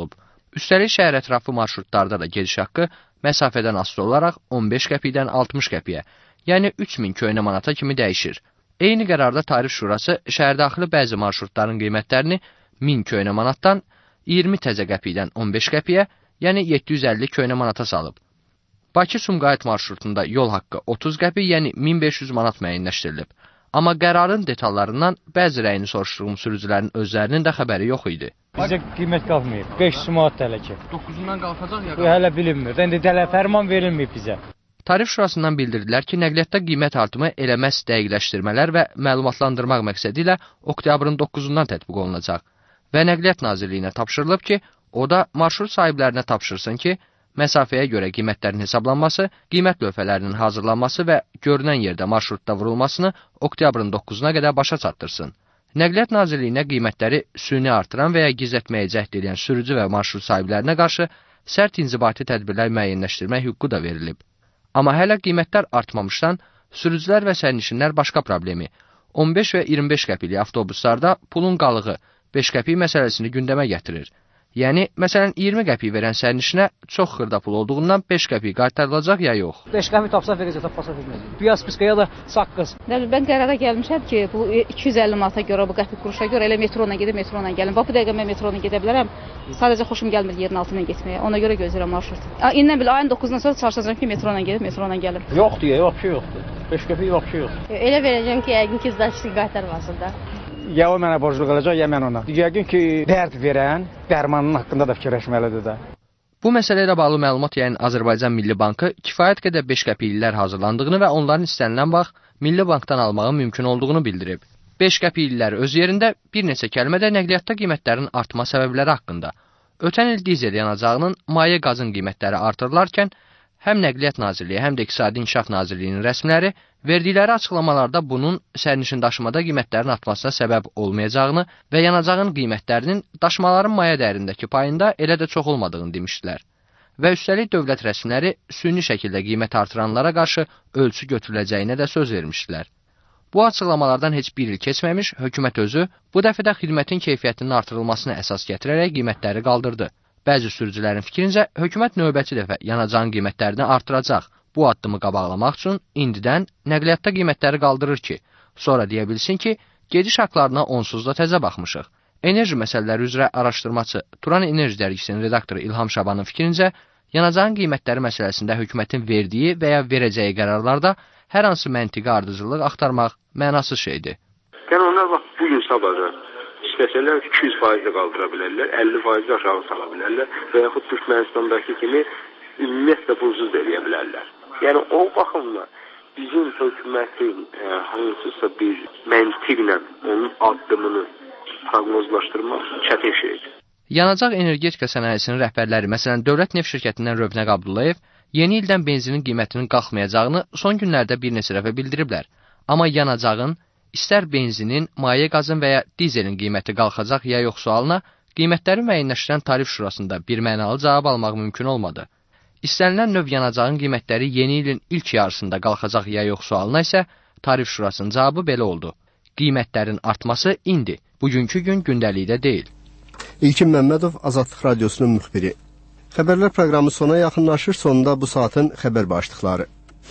Üstəlik şəhər ətrafı marşrutlarda da gediş haqqı məsafədən asılı olaraq on beş qəpikdən altmış qəpiyə, yəni üç min köynə manata kimi dəyişir. Eyni qərarda Tarif Şurası şəhərdaxili bəzi marşrutların qiymətlərini min köynə manatdan iyirmi təzə qəpikdən on beş qəpiyə, yəni yeddi yüz əlli köynə manata salıb. Bakı-Sumqayıt marşrutunda yol haqqı otuz qəpik, yəni min beş yüz manat müəyyənləşdirilib. Amma qərarın detallarından bəzi rəyini soruşduğum sürücülərin özlərinin də xəbəri yox idi. Bizə qiymət qalxmayıb. beş yüz manat hələ ki. doqquzundan qalxacaq ya? Bu hələ bilinmir. İndi dələ fərman verilməyib bizə. Tarif Şurasından bildirdilər ki, nəqliyyatda qiymət artımı eləməz dəqiqləşdirmələr və məlumatlandırmaq məqsədi ilə oktyabrın doqquzundan tətbiq olunacaq və Nəqliyyat Nazirliyinə tapşırılıb ki, o da marşrut sahiblərinə tapşırsın ki, məsafəyə görə qiymətlərin hesablanması, qiymət lövhələrinin hazırlanması və görünən yerdə marşrutda vurulmasını oktyabrın doqquzuna qədər başa çatdırsın. Nəqliyyat Nazirliyinə qiymətləri süni artıran və ya gizlətməyə cəhd edən sürücü və marşrut sahiblərinə qarşı sərt inzibati tədbirlər müəyyənləşdirmək hüququ da verilib. Amma hələ qiymətlər artmamışdan sürücülər və sərnişinlər başqa problemi, on beş və iyirmi beş qəpikli avtobuslarda pulun qalığı beş qəpik məsələsini gündəmə gətirir. Yəni, məsələn, iyirmi qəpik verən sərnişinə çox xırda pul olduğundan beş qəpik qaytarılacaq ya yox? beş qəpik tapsa verəcək, tapmasa verməyəcək. Piyaz piskaya da saqqız. Mən qərara gəlmişəm ki, bu iki yüz əlli manata görə, bu qəpik quruşa görə elə metro ilə gedib, metro ilə gəlim. Bax, bu dəqiqə mən metro ilə gedə bilərəm. Sadəcə xoşum gəlmir yerin altından getməyə. Ona görə gözləyirəm marşrut. İndən bilə ayın doqquzundan sonra çalışacağam ki, metro ilə gedib, metro ilə gəlim. Yox deyə, yox ki, yoxdur. beş qəpik yox ki, yox. Elə verəcəm ki, yəqin ki, zdachini qaytarmasın da. Ya o mənə borclu qalacaq, ya mən ona. Yəqin ki, dərd verən dərmanın haqqında da fikirləşməlidir də. Bu məsələ ilə bağlı məlumat yayın Azərbaycan Milli Bankı kifayət qədər beş qəpiklilər hazırlandığını və onların istənilən vaxt Milli Bankdan almağın mümkün olduğunu bildirib. beş qəpiklilər öz yerində bir neçə kəlmə də nəqliyyatda qiymətlərin artma səbəbləri haqqında. Ötən il dizel yanacağının maye qazın qiymətləri artırılarkən, həm Nəqliyyat Nazirliyi, həm də İqtisadi İnkişaf Nazirliyinin rəsmiləri verdikləri açıqlamalarda bunun sərnişin daşımada qiymətlərin artmasına səbəb olmayacağını və yanacağın qiymətlərinin daşımaların maya dəyərindəki payında elə də çox olmadığını demişdilər. Və üstəlik dövlət rəsmiləri süni şəkildə qiymət artıranlara qarşı ölçü götürüləcəyinə də söz vermişdilər. Bu açıqlamalardan heç bir il keçməmiş, hökumət özü bu dəfə də xidmətin keyfiyyətinin artırılmasına əsas gətirərək qiymətləri qaldırdı. Bəzi sürücülərin fikrincə, hökumət növbəti dəfə yanacağın qiymətlərini artıracaq. Bu addımı qabaqlamaq üçün indidən nəqliyyatda qiymətləri qaldırır ki, sonra deyə bilsin ki, gediş haqlarına onsuz da təzə baxmışıq. Enerji məsələləri üzrə araşdırmaçı Turan Enerji dərgisinin redaktoru İlham Şabanın fikrincə, yanacağın qiymətləri məsələsində hökumətin verdiyi və ya verəcəyi qərarlarda hər hansı məntiqi ardıcıllıq axtarmaq mənasız şeydir. Yəni onlar bax, bu gün sabahdan istəsələr iki yüz faiz də qaldıra bilərlər, əlli faiz də aşağı sala bilərlər və yaxud Türkmənistandakı kimi ümumiyyətlə pulsuz da eləyə bilərlər. Yəni o baxımda bizim hökumətin e, hansısa bir məntiqlə onun addımını proqnozlaşdırmaq çətin şeydir. Yanacaq energetika sənayesinin rəhbərləri, məsələn, Dövlət Neft şirkətindən Rövnəq Abdullayev, yeni ildən benzinin qiymətinin qalxmayacağını son günlərdə bir neçə dəfə bildiriblər. Amma yanacağın, istər benzinin, maye qazın və ya dizelin qiyməti qalxacaq ya yox sualına qiymətləri müəyyənləşdirən Tarif Şurasında bir mənalı cavab almaq mümkün olmadı. İstənilən növ yanacağın qiymətləri yeni ilin ilk yarısında qalxacaq ya yox sualına isə Tarif Şurasının cavabı belə oldu. Qiymətlərin artması indi, bugünkü gün gündəlikdə deyil. İlkin Məmmədov, Azadlıq Radiosunun müxbiri. Xəbərlər proqramı sona yaxınlaşır, sonunda bu saatin xəbər başlıqları.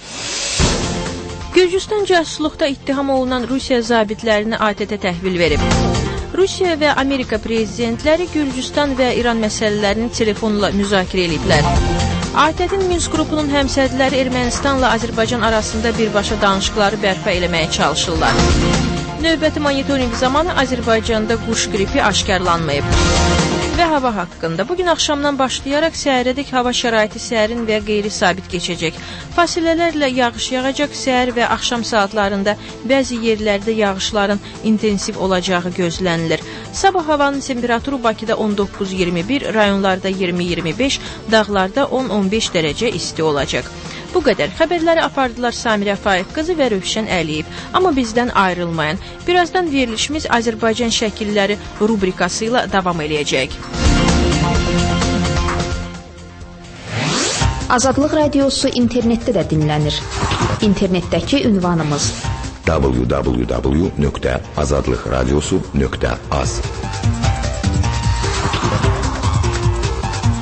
Gürcüstan casusluqda ittiham olunan Rusiya zabitlərini A T T təhvil verib. Rusiya və Amerika prezidentləri Gürcüstan və İran məsələlərini telefonla müzakirə ediblər. A T T-in Minsk qrupunun həmsədləri Ermənistanla Azərbaycan arasında birbaşa danışıqları bərpa eləməyə çalışırlar. Növbəti monitorinq zamanı Azərbaycanda quş qripi aşkarlanmayıb. Və hava haqqında. Bugün axşamdan başlayaraq səhərədək hava şəraiti sərin və qeyri-sabit keçəcək. Fasilələrlə yağış yağacaq, səhər və axşam saatlarında bəzi yerlərdə yağışların intensiv olacağı gözlənilir. Sabah havanın temperaturu Bakıda on doqquz iyirmi bir, rayonlarda iyirmi iyirmi beş, dağlarda on on beş dərəcə isti olacaq. Bu qədər. Xəbərləri apardılar Samirə Faiq qızı və Rövşən Əliyev. Amma bizdən ayrılmayın. Birazdan verilişimiz Azərbaycan şəkilləri rubrikası ilə davam eləyəcək. Azadlıq Radiosu internetdə də dinlənir. İnternetdəki ünvanımız w w w nöqtə azadlıqradiosu nöqtə az.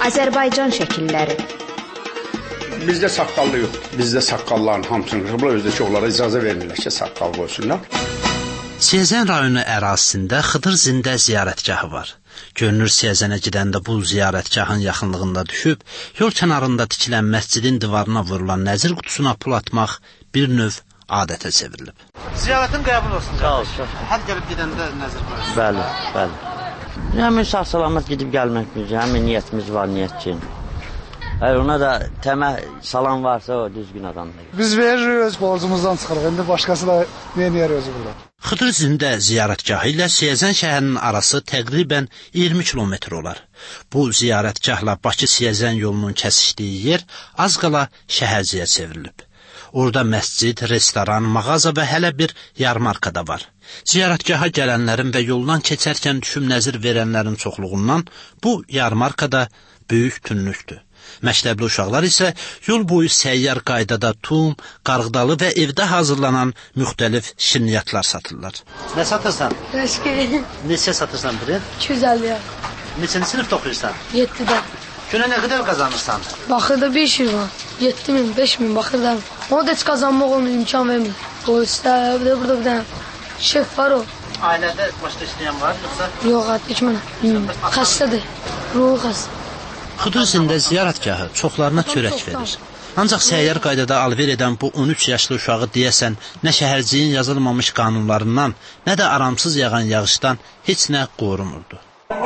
Azərbaycan şəkilləri. Bizdə saqqallı yoxdur. Bizdə saqqalların hamısını qırıblar, özdə ki, onlara icazə vermirlər ki, saqqal qoysunlar. Siyəzən rayonu ərazisində Xıdır Zində ziyarətgahı var. Görünür, Siyəzənə gedəndə bu ziyarətgahın yaxınlığında düşüb, yol kənarında tikilən məscidin divarına vurulan nəzir qutusuna pul atmaq bir növ adətə çevrilib. Ziyarətin qəbul olsun. Sağ olsun. Hər gəlib gedəndə nəzir qoyursunuz. Bəli, bəli. Həmin sağ-salamat gedib gəlmək üçün, həmin niyyətimiz var, niyyət ki. Əgər ona da təməh salan varsa, o düzgün adamdır. Biz veririk, öz borcumuzdan çıxırıq. İndi başqası da neyniyər özü burada. Xıdır Zində ziyarətgahı ilə Siyəzən şəhərinin arası təqribən iyirmi kilometr olar. Bu ziyarətgahla Bakı-Siyəzən yolunun kəsişdiyi yer az qala şəhərciyə çevrilib. Orada məscid, restoran, mağaza və hələ bir yarmarka da var. Ziyarətgaha gələnlərin və yoldan keçərkən düşüb nəzir verənlərin çoxluğundan bu yarmarka da böyük tünlükdür. Məktəbli uşaqlar isə yol boyu səyyar qaydada tum, qarğıdalı və evdə hazırlanan müxtəlif şirniyyatlar satırlar. Nə satırsan? Rəşki. Neçə satırsan biri? iki yüz əlli. Neçəni sinifdə oxuyursan? yeddidə. Günə nə qədər qazanırsan? Baxırda beş il var. yeddi min, beş min baxırda. O da heç qazanmaq onu imkan vermir. O istər, bir də burada bir dənə şef var o. Ailədə başqa işləyən var yoxsa? Yox, heç mənə. Xəstədir, ruhu xəstə. Xıdır Zində ziyarətgahı çoxlarına çörək verir. Ancaq səyyar qaydada alver edən bu on üç yaşlı uşağı deyəsən nə şəhərciyin yazılmamış qanunlarından, nə də aramsız yağan yağışdan heç nə qorumurdu.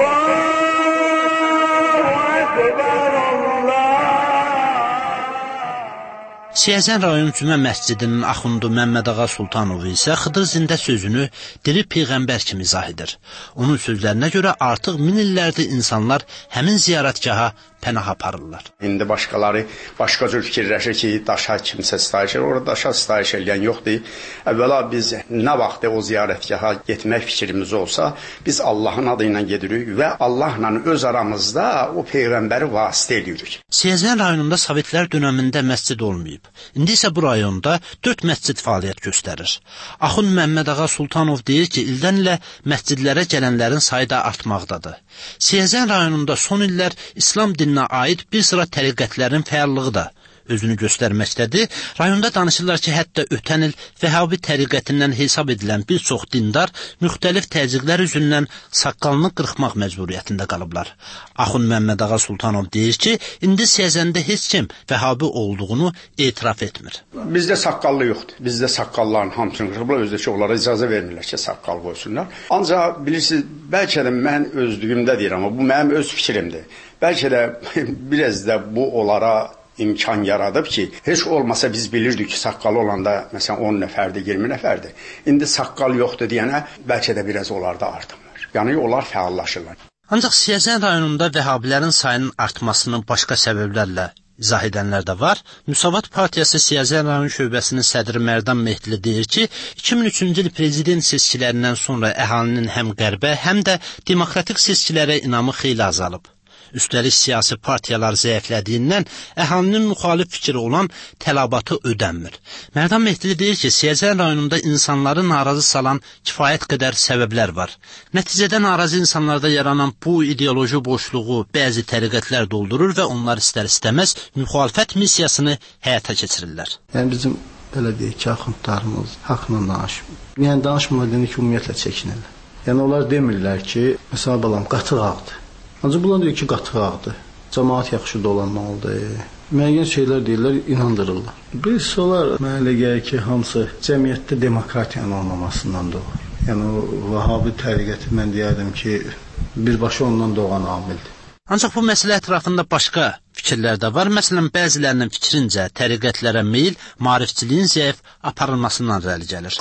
Siyəzən rayon Cümə məscidinin axundu Məmməd Ağa Sultanovu isə Xıdır Zində sözünü diri peyğəmbər kimi izah edir. Onun sözlərinə görə artıq min illərdir insanlar həmin ziyarətgaha pənah aparırlar. İndi başqaları başqa cür fikirləşir ki, daşa kimsə sitayiş edir, orada daşa sitayiş edən yoxdur. Əvvəla biz nə vaxt o ziyarətgaha getmək fikrimiz olsa, biz Allahın adı ilə gedirik və Allahla öz aramızda o peyğəmbəri vasitə edirik. Siyəzən rayonunda Sovetlər dönəmində məscid olmayıb. İndi isə bu rayonda dörd məscid fəaliyyət göstərir. Axund Məmməd Ağa Sultanov deyir ki, ildən ilə məscidlərə gələnlərin sayı da artmaqdadır. Siyəzən rayonunda son illər İslam dininə aid bir sıra təriqətlərin fəallığı da özünü göstərməkdədir. Rayonda danışırlar ki, hətta ötən il Vəhabi təriqətindən hesab edilən bir çox dindar müxtəlif təzyiqlər üzündən saqqalını qırxmaq məcburiyyətində qalıblar. Axund Məmməd Ağa Sultanov deyir ki, indi Siyəzəndə heç kim Vəhabi olduğunu etiraf etmir. Bizdə saqqallı yoxdur. Bizdə saqqalların hamısını qırıblar, özdə ki, onlara icazə vermirlər ki, saqqal qoysunlar. Ancaq bilirsiniz, bəlkə də mən özlüyümdə deyirəm, amma bu mənim öz fikrimdir. Bəlkə də biraz da bu onlara imkan yaradıb ki, heç olmasa biz bilirdik ki, saqqalı olanda məsələn on nəfərdir, iyirmi nəfərdir. İndi saqqal yoxdur deyənə bəlkə də biraz onlarda artımır. Yəni onlar fəallaşırlar. Ancaq Siyəzən rayonunda Vəhabilərin sayının artmasının başqa səbəblərlə izah edənlər də var. Müsavat Partiyası Siyəzən rayon şöbəsinin sədri Mərdan Mehdili deyir ki, iki min üçüncü il prezident seçkilərindən sonra əhalinin həm qərbə, həm də demokratik seçkilərə inamı xeyli azalıb. Üstəlik siyasi partiyalar zəiflədiyindən əhalinin müxalif fikri olan tələbatı ödənmir. Mərdan Mehdili deyir ki, Siyəzən rayonunda insanları narazı salan kifayət qədər səbəblər var. Nəticədə narazı insanlarda yaranan bu ideoloji boşluğu bəzi təriqətlər doldurur və onlar istər-istəməz müxalifət missiyasını həyata keçirirlər. Yəni bizim belə deyək ki, axundlarımız haqla danışmır. Yəni danışmırlar deyir ki, ümumiyyətlə çəkinirlər. Yəni onlar demirlər ki, məsələn balam qatıq ağdır. Ancaq bunlar deyir ki, qatıq ağdır. Cəmaat yaxşı dolanmalıdır. Müəyyən şeylər deyirlər, inandırırlar. Bir solar mənə elə gəlir ki, hamısı cəmiyyətdə demokratiyanın olmamasından doğur. Yəni o Vəhabi təriqəti mən deyərdim ki, birbaşa ondan doğan amildir. Ancaq bu məsələ ətrafında başqa fikirlər də var. Məsələn, bəzilərinin fikrincə təriqətlərə meyil maarifçiliyin zəif aparılmasından irəli gəlir.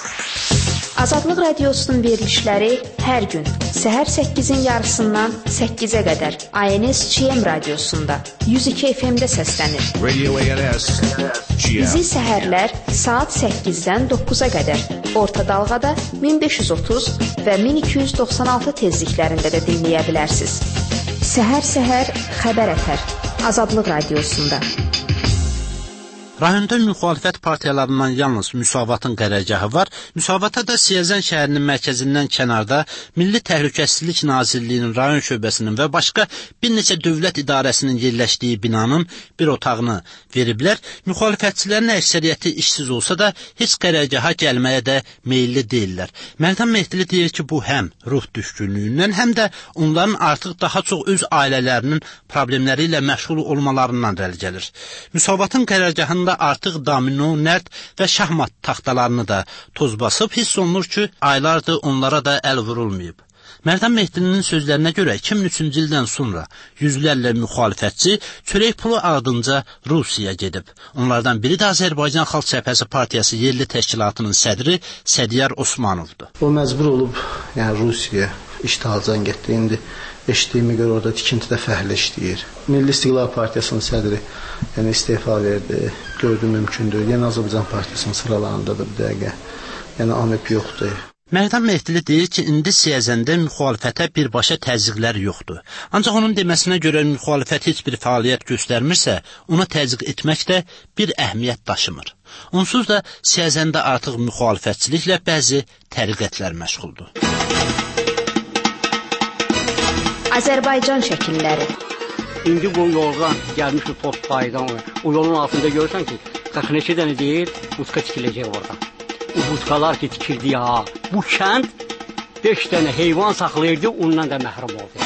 Azadlıq Radiosunun verilişləri hər gün səhər səkkizin yarısından səkkizə qədər A N S G M radiosunda yüz iki F M-də səslənir. Radio A N S G M. Bizi səhərlər saat səkkizdən doqquza qədər orta dalğada min beş yüz otuz və min iki yüz doxsan altı tezliklərində də dinləyə bilərsiniz. Səhər-səhər xəbər ətər Azadlıq Radiosunda. Rayonda müxalifət partiyalarından yalnız Müsavatın qərargahı var. Müsavata da Siyəzən şəhərinin mərkəzindən kənarda Milli Təhlükəsizlik Nazirliyinin rayon şöbəsinin və başqa bir neçə dövlət idarəsinin yerləşdiyi binanın bir otağını veriblər. Müxalifətçilərin əksəriyyəti işsiz olsa da heç qərargaha gəlməyə də meyilli deyirlər. Mərdan Mehdili deyir ki, bu həm ruh düşkünlüyündən, həm də onların artıq daha çox öz ailələrinin problemləri ilə məşğul olmalarından irəli gəlir. Müsavatın qərargahında artıq domino, nərd və şahmat taxtalarını da toz basıb, hiss olunur ki, aylardır onlara da əl vurulmayıb. Mərdan Mehdilinin sözlərinə görə iki min üçüncü ildən sonra yüzlərlə müxalifətçi çörək pulu ardınca Rusiyaya gedib. Onlardan biri də Azərbaycan Xalq Cəbhəsi Partiyası yerli təşkilatının sədri Sədiyar Osmanovdur. O məcbur olub, yəni Rusiyaya iştihacan getdi. İndi eşitdiyimə görə orada tikintidə fəhlə işləyir. Milli İstiqlal Partiyasının sədri yəni istefa verdi. Gördüm mümkündür. Yeni Azərbaycan Partiyasının sıralarındadır bir dəqiqə. Yəni A M P yoxdur. Mərdan Mehdili deyir ki, indi Siyəzəndə müxalifətə birbaşa təzyiqlər yoxdur. Ancaq onun deməsinə görə müxalifət heç bir fəaliyyət göstərmirsə, ona təzyiq etmək də bir əhəmiyyət daşımır. Onsuz da Siyəzəndə artıq müxalifətçiliklə bəzi təriqətlər məşğuldur. Azərbaycan şəkilləri. İndi bu yoldan gəlmiş post paydan o yolun altında görürsən ki, qırx neçə dənə deyir, butka tikiləcək orada. O butkalar ki tikildi ya, bu kənd beş dənə heyvan saxlayırdı, ondan da məhrum oldu.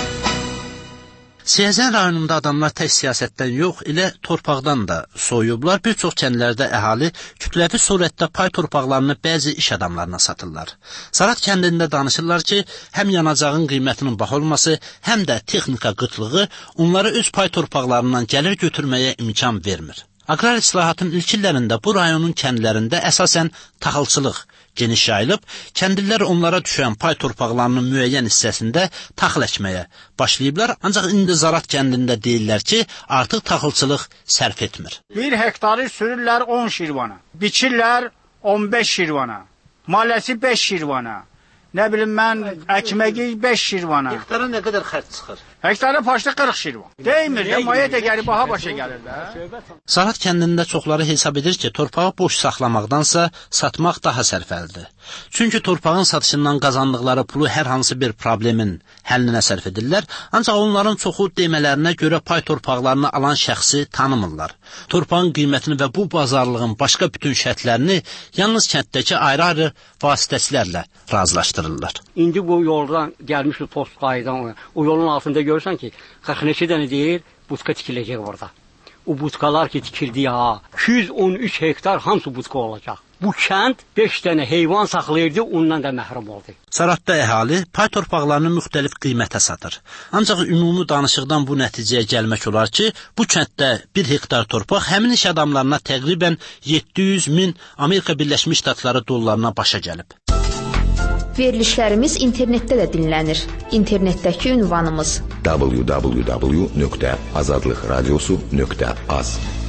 Siyəzən rayonunda adamlar tək siyasətdən yox, elə torpaqdan da soyublar. Bir çox kəndlərdə əhali kütləvi surətdə pay torpaqlarını bəzi iş adamlarına satırlar. Sarat kəndində danışırlar ki, həm yanacağın qiymətinin baha olması, həm də texnika qıtlığı onları öz pay torpaqlarından gəlir götürməyə imkan vermir. Aqrar islahatın ilk illərində bu rayonun kəndlərində əsasən taxılçılıq geniş yayılıb, kəndlilər onlara düşən pay torpaqlarının müəyyən hissəsində taxıl əkməyə başlayıblar, ancaq indi Zarat kəndində deyirlər ki, artıq taxılçılıq sərf etmir. Bir hektarı sürürlər on şirvana, biçirlər on beş şirvana, maləsi beş şirvana, nə bilim mən əkməgi beş şirvana. Hektara nə qədər xərc çıxır? Hektara paşda qırx şirvan. Deymir, maya da gəri baha başa gəlir də. Zarat kəndində çoxları hesab edir ki, torpağı boş saxlamaqdansa satmaq daha sərfəlidir. Çünki torpağın satışından qazandıqları pulu hər hansı bir problemin həllinə sərf edirlər, ancaq onların çoxu demələrinə görə pay torpaqlarını alan şəxsi tanımırlar. Torpağın qiymətini və bu bazarlığın başqa bütün şərtlərini yalnız kənddəki ayrı-ayrı vasitəçilərlə razılaşdırırlar. İndi bu yoldan gəlmiş post qaydan o yolun altında görürsən ki, qırx neçə dənə deyir, butka tikiləcək orada. O butkalar ki tikildi ya, iki yüz on üç hektar hamısı butka olacaq. Bu kənd beş dənə heyvan saxlayırdı, ondan da məhrum oldu. Saratda əhali pay torpaqlarını müxtəlif qiymətə satır. Ancaq ümumi danışıqdan bu nəticəyə gəlmək olar ki, bu kənddə bir hektar torpaq həmin iş adamlarına təqribən yeddi yüz min Amerika Birləşmiş Ştatları dollarına başa gəlib. Verilişlərimiz internetdə də dinlənir. İnternetdəki ünvanımız w w w nöqtə azadlıq radiosu nöqtə az.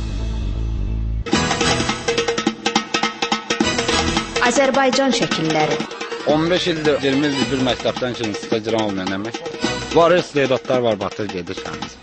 Azərbaycan şəkilləri. on beş ildir, iyirmi ildir bir məktəbdən ikinci sinifə girən olmayan əmək. Var, istedadlar var, batır gedir kəndimiz.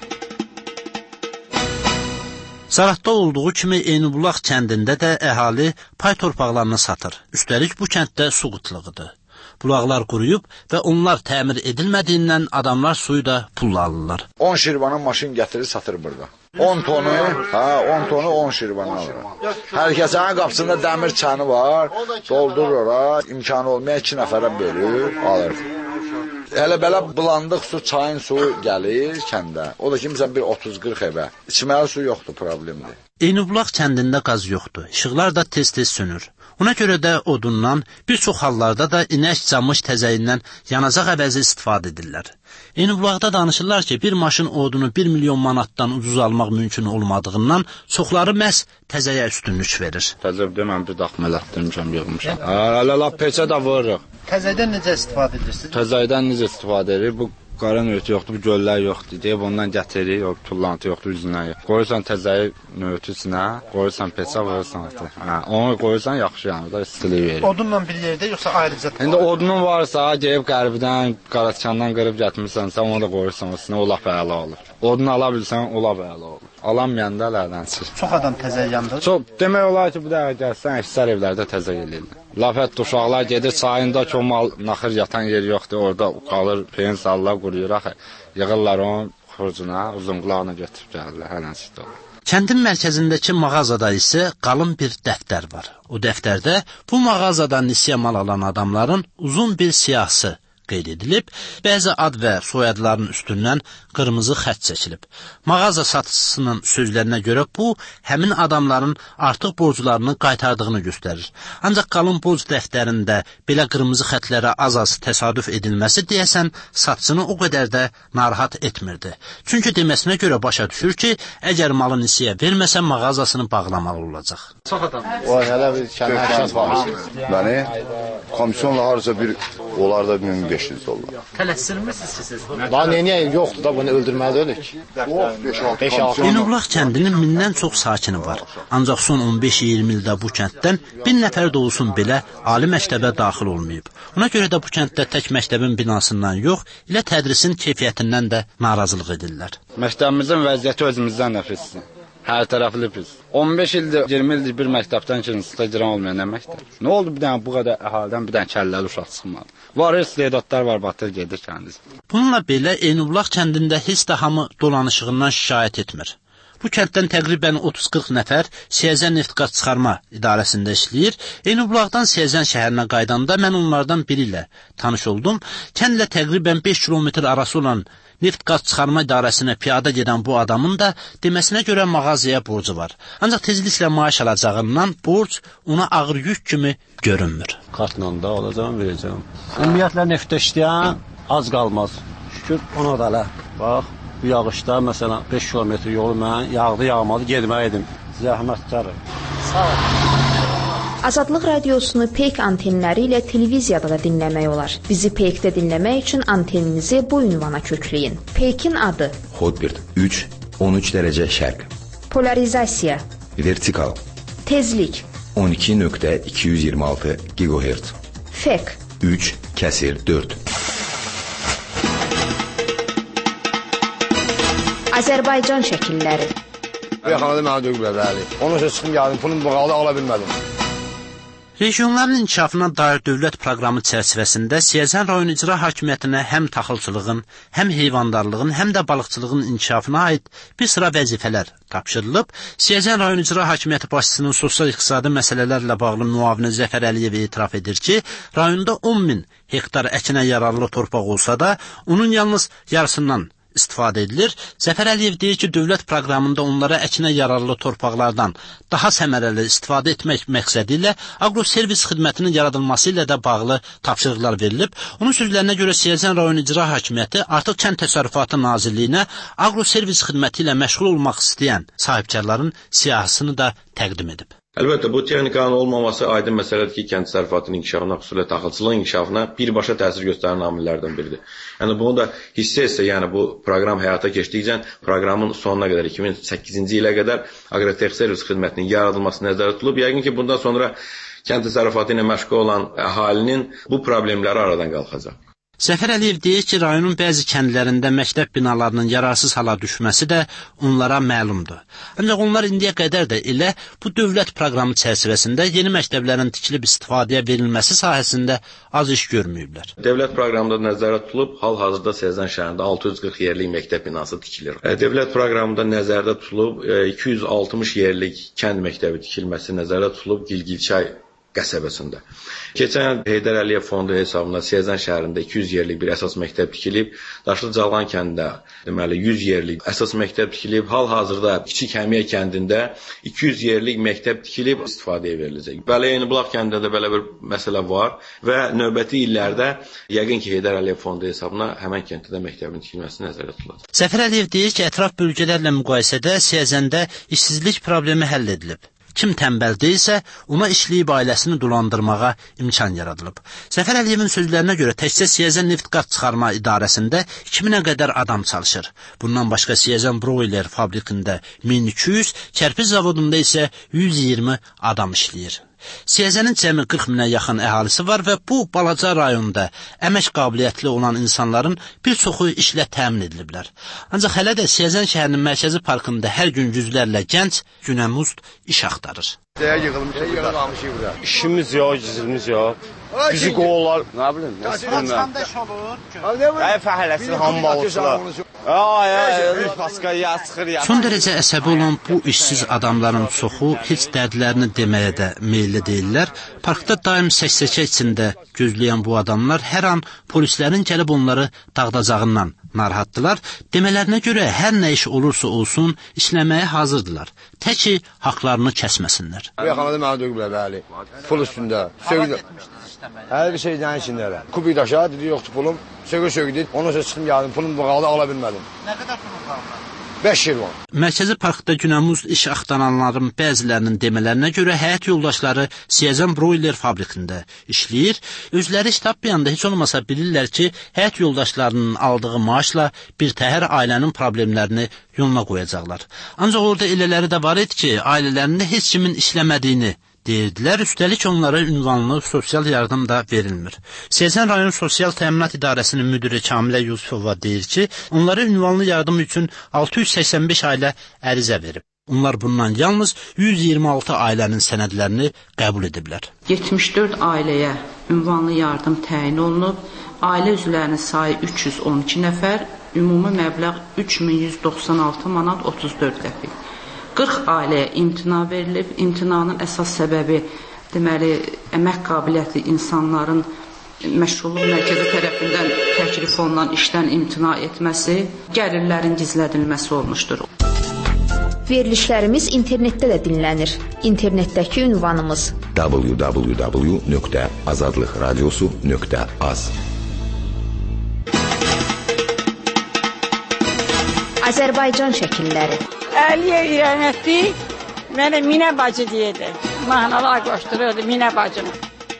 Saratda olduğu kimi Eynibulaq kəndində də əhali pay torpaqlarını satır. Üstəlik bu kənddə su qıtlığıdır. Bulaqlar quruyub və onlar təmir edilmədiyindən adamlar suyu da pulla alırlar. on şirvana maşın gətirir, satır burada. on tonu, hə, on tonu on şirvana alır. Hər kəsin qapısında dəmir çanı var, doldurur ora, imkanı olmayan iki nəfərə bölür, alır. Hələ belə bulandıq su, çayın suyu gəlir kəndə. O da kimsə bir otuz qırx evə. İçməli su yoxdur, problemdir. Eynibulaq kəndində qaz yoxdur, işıqlar da tez-tez sönür. Ona görə də odundan, bir çox hallarda da inək camış təzəyindən yanacaq əvəzi istifadə edirlər. Eynibulaqda danışırlar ki, bir maşın odunu bir milyon manatdan ucuz almaq mümkün olmadığından çoxları məhz təzəyə üstünlük verir. Təzə deməm bir daxma elətdirmişəm, yığmışam. Hələ lap peçə də vururuq. Təzədən necə istifadə edirsiniz? Təzədən necə istifadə edirik? Bu qara nöyti yoxdur, bu göllər yoxdur. Deyib ondan gətiririk, o tullantı yoxdur, üzündən yox. Qoyursan təzəyi nöytüsünə, qoyursan peçə, qoyursan atı. Hə, onu qoyursan yaxşı yanır da istilik verir. Odunla bir yerdə yoxsa ayrıca? İndi odunun varsa, gəlib qərbidən, qaraçandan qırıb gətirmirsən, sən onu da qoyursan üstünə, o lap əla olur. Odunu ala bilsən, o lap əla olur. Alanmayanda lərdən çıxır. Çox adam təzə yandır. Çox, demək olar ki, bu dəqiqə gəlsən, əksər evlərdə təzə eləyirlər. Laf hətta uşaqlar gedir çayında ki, o mal naxır yatan yer yoxdur, orada qalır, peyin sallar, quruyur, axı. Yığırlar onun xurcuna, uzunqulağına götürüb gəlirlər, hər hansı olur. Kəndin mərkəzindəki mağazada isə qalın bir dəftər var. O dəftərdə bu mağazadan nisiyə mal alan adamların uzun bir siyahısı qeyd edilib, bəzi ad və soyadların üstündən qırmızı xətt çəkilib. Mağaza satıcısının sözlərinə görə bu, həmin adamların artıq borclarını qaytardığını göstərir. Ancaq qalın borc dəftərində belə qırmızı xətlərə az-az təsadüf edilməsi deyəsən satıcını o qədər də narahat etmirdi. Çünki deməsinə görə başa düşür ki, əgər malı nisiyə verməsə mağazasını bağlamalı olacaq. Çox adam. O hələ bir kəndə əsas var. Məni komisyonla harca bir onlar da min beş yüz dollar. Tələsirmirsiniz ki siz? Daha niyə yoxdur da bunu öldürməli dedik. beş altı Yeniblaq kəndinin mindən çox sakini var. Ancaq son on beş iyirmi ildə bu kənddən bir nəfər də olsun belə ali məktəbə daxil olmayıb. Ona görə də bu kənddə tək məktəbin binasından yox, elə tədrisin keyfiyyətindən də narazılıq edirlər. Məktəbimizin vəziyyəti özümüzdən də pisdir. Hər tərəfli pis. on beş ildir, iyirmi ildir bir məktəbdən ikincisidə giren olmayan nə məktəb? Nə oldu bir dənə bu qədər əhaldən bir dənə kəlləli uşaq çıxmadı? Var, istedadlar var, batır gedir kəndisi. Bununla belə Eynublaq kəndində heç də hamı dolanışığından şikayət etmir. Bu kənddən təqribən otuz qırx nəfər Siyəzən neft-qaz çıxarma idarəsində işləyir. Eynublaqdan Siyəzən şəhərinə qaydanda mən onlardan biri ilə tanış oldum. Kəndlə təqribən beş kilometr arası olan neft-qaz çıxarma idarəsinə piyada gedən bu adamın da deməsinə görə mağazaya borcu var. Ancaq tezliklə maaş alacağından borc ona ağır yük kimi görünmür. Kartla da alacağım, verəcəm. Ümumiyyətlə neftdə işləyən az qalmaz. Şükür ona da elə. Bax, bu yağışda məsələn beş kilometr yolu mən yağdı yağmadı getməydim. Zəhmətkarım. Sağ ol. Azadlıq radiosunu Peyk antenləri ilə televiziyada da dinləmək olar. Bizi Peykdə dinləmək üçün anteninizi bu ünvana kökləyin. Peykin adı: Hotbird üç on üç dərəcə şərq. Polarizasiya: Vertikal. Tezlik: on iki nöqtə iki yüz iyirmi altı gigahertz. Fek: üç kəsir dörd. Azərbaycan şəkilləri. Yaxaladı mənə döqülə, bəli. Onun üçün çıxım gəldim, pulum boğalı ala bilmədim. Regionların inkişafına dair dövlət proqramı çərçivəsində Siyəzən rayon icra hakimiyyətinə həm taxılçılığın, həm heyvandarlığın, həm də balıqçılığın inkişafına aid bir sıra vəzifələr tapşırılıb. Siyəzən rayon icra hakimiyyəti başçısının sosial-iqtisadi məsələlərlə bağlı müavini Zəfər Əliyev etiraf edir ki, rayonda on min hektar əkinə yararlı torpaq olsa da, onun yalnız yarısından istifadə edilir. Zəfər Əliyev deyir ki, dövlət proqramında onlara əkinə yararlı torpaqlardan daha səmərəli istifadə etmək məqsədi ilə aqroservis xidmətinin yaradılması ilə də bağlı tapşırıqlar verilib. Onun sözlərinə görə Siyəzən rayon icra hakimiyyəti artıq Kənd Təsərrüfatı Nazirliyinə aqroservis xidməti ilə məşğul olmaq istəyən sahibkarların siyahısını da təqdim edib. Əlbəttə, bu texnikanın olmaması aydın məsələdir ki, kənd təsərrüfatının inkişafına, xüsusilə taxılçılığın inkişafına birbaşa təsir göstərən amillərdən biridir. Yəni, bunu da hissə-hissə, yəni bu proqram həyata keçdikcə proqramın sonuna qədər, iki min səkkizinci ilə qədər aqrotexservis xidmətinin yaradılması nəzərdə tutulub. Yəqin ki, bundan sonra kənd təsərrüfatı ilə məşğul olan əhalinin bu problemləri aradan qalxacaq. Zəfər Əliyev deyir ki, rayonun bəzi kəndlərində məktəb binalarının yararsız hala düşməsi də onlara məlumdur. Ancaq onlar indiyə qədər də elə bu dövlət proqramı çərçivəsində yeni məktəblərin tikilib istifadəyə verilməsi sahəsində az iş görməyiblər. Dövlət proqramında nəzərdə tutulub, hal-hazırda Siyəzən şəhərində altı yüz qırx yerlik məktəb binası tikilir. Dövlət proqramında nəzərdə tutulub, iki yüz altmış yerlik kənd məktəbi tikilməsi nəzərdə tutulub Gilgilçay qəsəbəsində. Keçən il Heydər Əliyev fondu hesabına Siyəzən şəhərində iki yüz yerlik bir əsas məktəb tikilib, Daşlı Calğan kəndində deməli yüz yerlik əsas məktəb tikilib, hal-hazırda Kiçik Həmiyə kəndində iki yüz yerlik məktəb tikilib istifadəyə veriləcək. Bəli, Eyniblaq kəndində də belə bir məsələ var və növbəti illərdə yəqin ki, Heydər Əliyev fondu hesabına həmən kənddə məktəbin tikilməsi nəzərdə tutulacaq. Zəfər Əliyev deyir ki, ətraf bölgələrlə müqayisədə Siyəzəndə işsizlik problemi həll edilib. Kim tənbəl deyilsə, ona işləyib ailəsini dolandırmağa imkan yaradılıb. Səfər Əliyevin sözlərinə görə təkcə Siyəzən neft qaz çıxarma idarəsində iki minə qədər adam çalışır. Bundan başqa Siyəzən broiler fabrikində min iki yüz, kərpiz zavodunda isə yüz iyirmi adam işləyir. Siyəzənin cəmi qırx minə yaxın əhalisi var və bu balaca rayonda əmək qabiliyyətli olan insanların bir çoxu işlə təmin ediliblər. Ancaq hələ də Siyəzən şəhərinin mərkəzi parkında hər gün yüzlərlə gənc günəmuzd iş axtarır. İşimiz yok, cizimiz yok. Bizi qoğurlar, nə bilim, nə bilməm. Ay fəhələsi hambalıqlar. Ay, ay, paska yağ çıxır ya. Son dərəcə əsəbi olan bu işsiz adamların çoxu heç dərdlərini deməyə də meyilli deyirlər. Parkda daim səksəkə içində gözləyən bu adamlar hər an polislərin gəlib onları dağıdacağından narahatdılar. Demələrinə görə hər nə iş olursa olsun işləməyə hazırdılar. Tək ki, haqlarını kəsməsinlər. Bu yaxanada mənə döqüblər, bəli. Pul üstündə, sögüdür. Hər bir şeydən içindələr. Kubi daşa, dedi, yoxdur pulum. Sögü-sögüdür. Ondan sonra çıxdım, gəldim. Pulum qaldı, ala bilmədim. Nə qədər pulum qaldı? beş yıl var. Mərkəzi parkda günəmuz iş axtaranların bəzilərinin demələrinə görə həyat yoldaşları Siyəzən broiler fabrikində işləyir. Özləri iş tapmayanda heç olmasa bilirlər ki, həyat yoldaşlarının aldığı maaşla bir təhər ailənin problemlərini yoluna qoyacaqlar. Ancaq orada elələri də var idi ki, ailələrində heç kimin işləmədiyini deyirdilər, üstəlik onlara ünvanlı sosial yardım da verilmir. Siyəzən rayon Sosial Təminat İdarəsinin müdiri Kamilə Yusufova deyir ki, onlara ünvanlı yardım üçün altı yüz səksən beş ailə ərizə verib. Onlar bundan yalnız yüz iyirmi altı ailənin sənədlərini qəbul ediblər. yetmiş dörd ailəyə ünvanlı yardım təyin olunub, ailə üzvlərinin sayı üç yüz on iki nəfər, ümumi məbləğ üç min yüz doxsan altı manat otuz dörd qəpik. qırx ailəyə imtina verilib. İmtinanın əsas səbəbi deməli əmək qabiliyyətli insanların məşğulluq mərkəzi tərəfindən təklif olunan işdən imtina etməsi, gəlirlərin gizlədilməsi olmuşdur. Verilişlərimiz internetdə də dinlənir. İnternetdəki ünvanımız w w w nöqtə azadlıq radiosu nöqtə az. Azərbaycan şəkilləri. Əliyev İrənətdi mənə Minə bacı deyirdi. Mahnalar qoşduruyordu Minə bacını.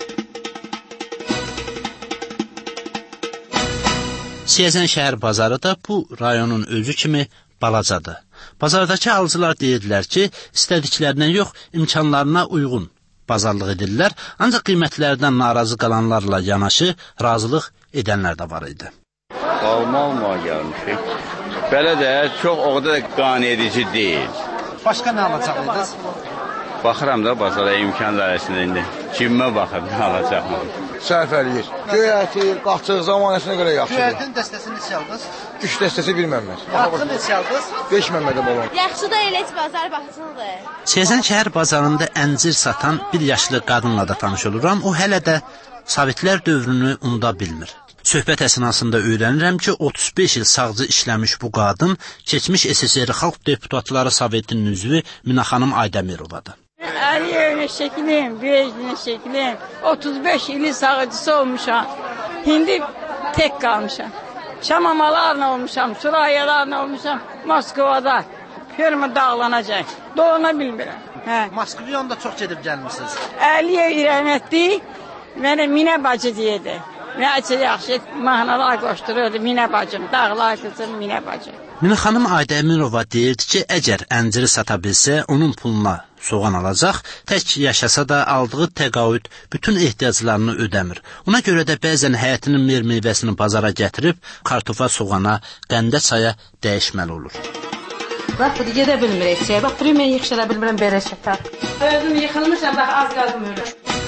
Siyəzən şəhər bazarı da bu rayonun özü kimi balacadır. Bazardakı alıcılar deyirdilər ki, istədiklərinə yox, imkanlarına uyğun bazarlıq edirlər, ancaq qiymətlərdən narazı qalanlarla yanaşı razılıq edənlər də var idi. Alma-alma gəlmişik. Belə də çox o qədər qane edici deyil. Başqa nə alacaqdınız? Baxıram da bazara imkan dairəsində indi. Kimə baxıb nə alacaqmı? Sərf eləyir. Göyəti, qaçıq zamanəsinə görə yaxşıdır. Göyətin dəstəsini neçə aldınız? Üç dəstəsi bir məmməd. Yaxşı neçə aldınız? Beş məmmədə balon. Yaxşı da elə bazar baxsındır. Siyəzən şəhər bazarında əncir satan bir yaşlı qadınla da tanış oluram. O hələ də Sovetlər dövrünü unuda bilmir. Söhbət əsnasında öyrənirəm ki, otuz beş il sağcı işləmiş bu qadın keçmiş S S R Xalq Deputatları Sovetinin üzvü Minə xanım Aydəmirovadır. Əliyevlə şəklim, Beyzlə şəklim, otuz beş ili sağcısı olmuşam. İndi tək qalmışam. Şamamalarla olmuşam, surayalarla olmuşam Moskovada. Firma dağlanacaq. Dolana bilmirəm. Hə. Moskvaya da çox gedib gəlmisiniz. Əliyev İrənətdi mənə Minə bacı deyirdi. Nəçə yaxşı mahnalar qoşduruyordu Minə bacım, dağlar qızım Minə bacım. Minə xanım Aydəmirova deyirdi ki, əgər ənciri sata bilsə, onun puluna soğan alacaq, tək yaşasa da aldığı təqaüd bütün ehtiyaclarını ödəmir. Ona görə də bəzən həyətinin mer-meyvəsini bazara gətirib, kartofa, soğana, qəndə çaya dəyişməli olur. Bax, bu da gedə bilmirək çaya. Bax, buraya mən yıxışıra bilmirəm belə şəkər. Özüm yıxılmışam, bax, az qaldım ölür.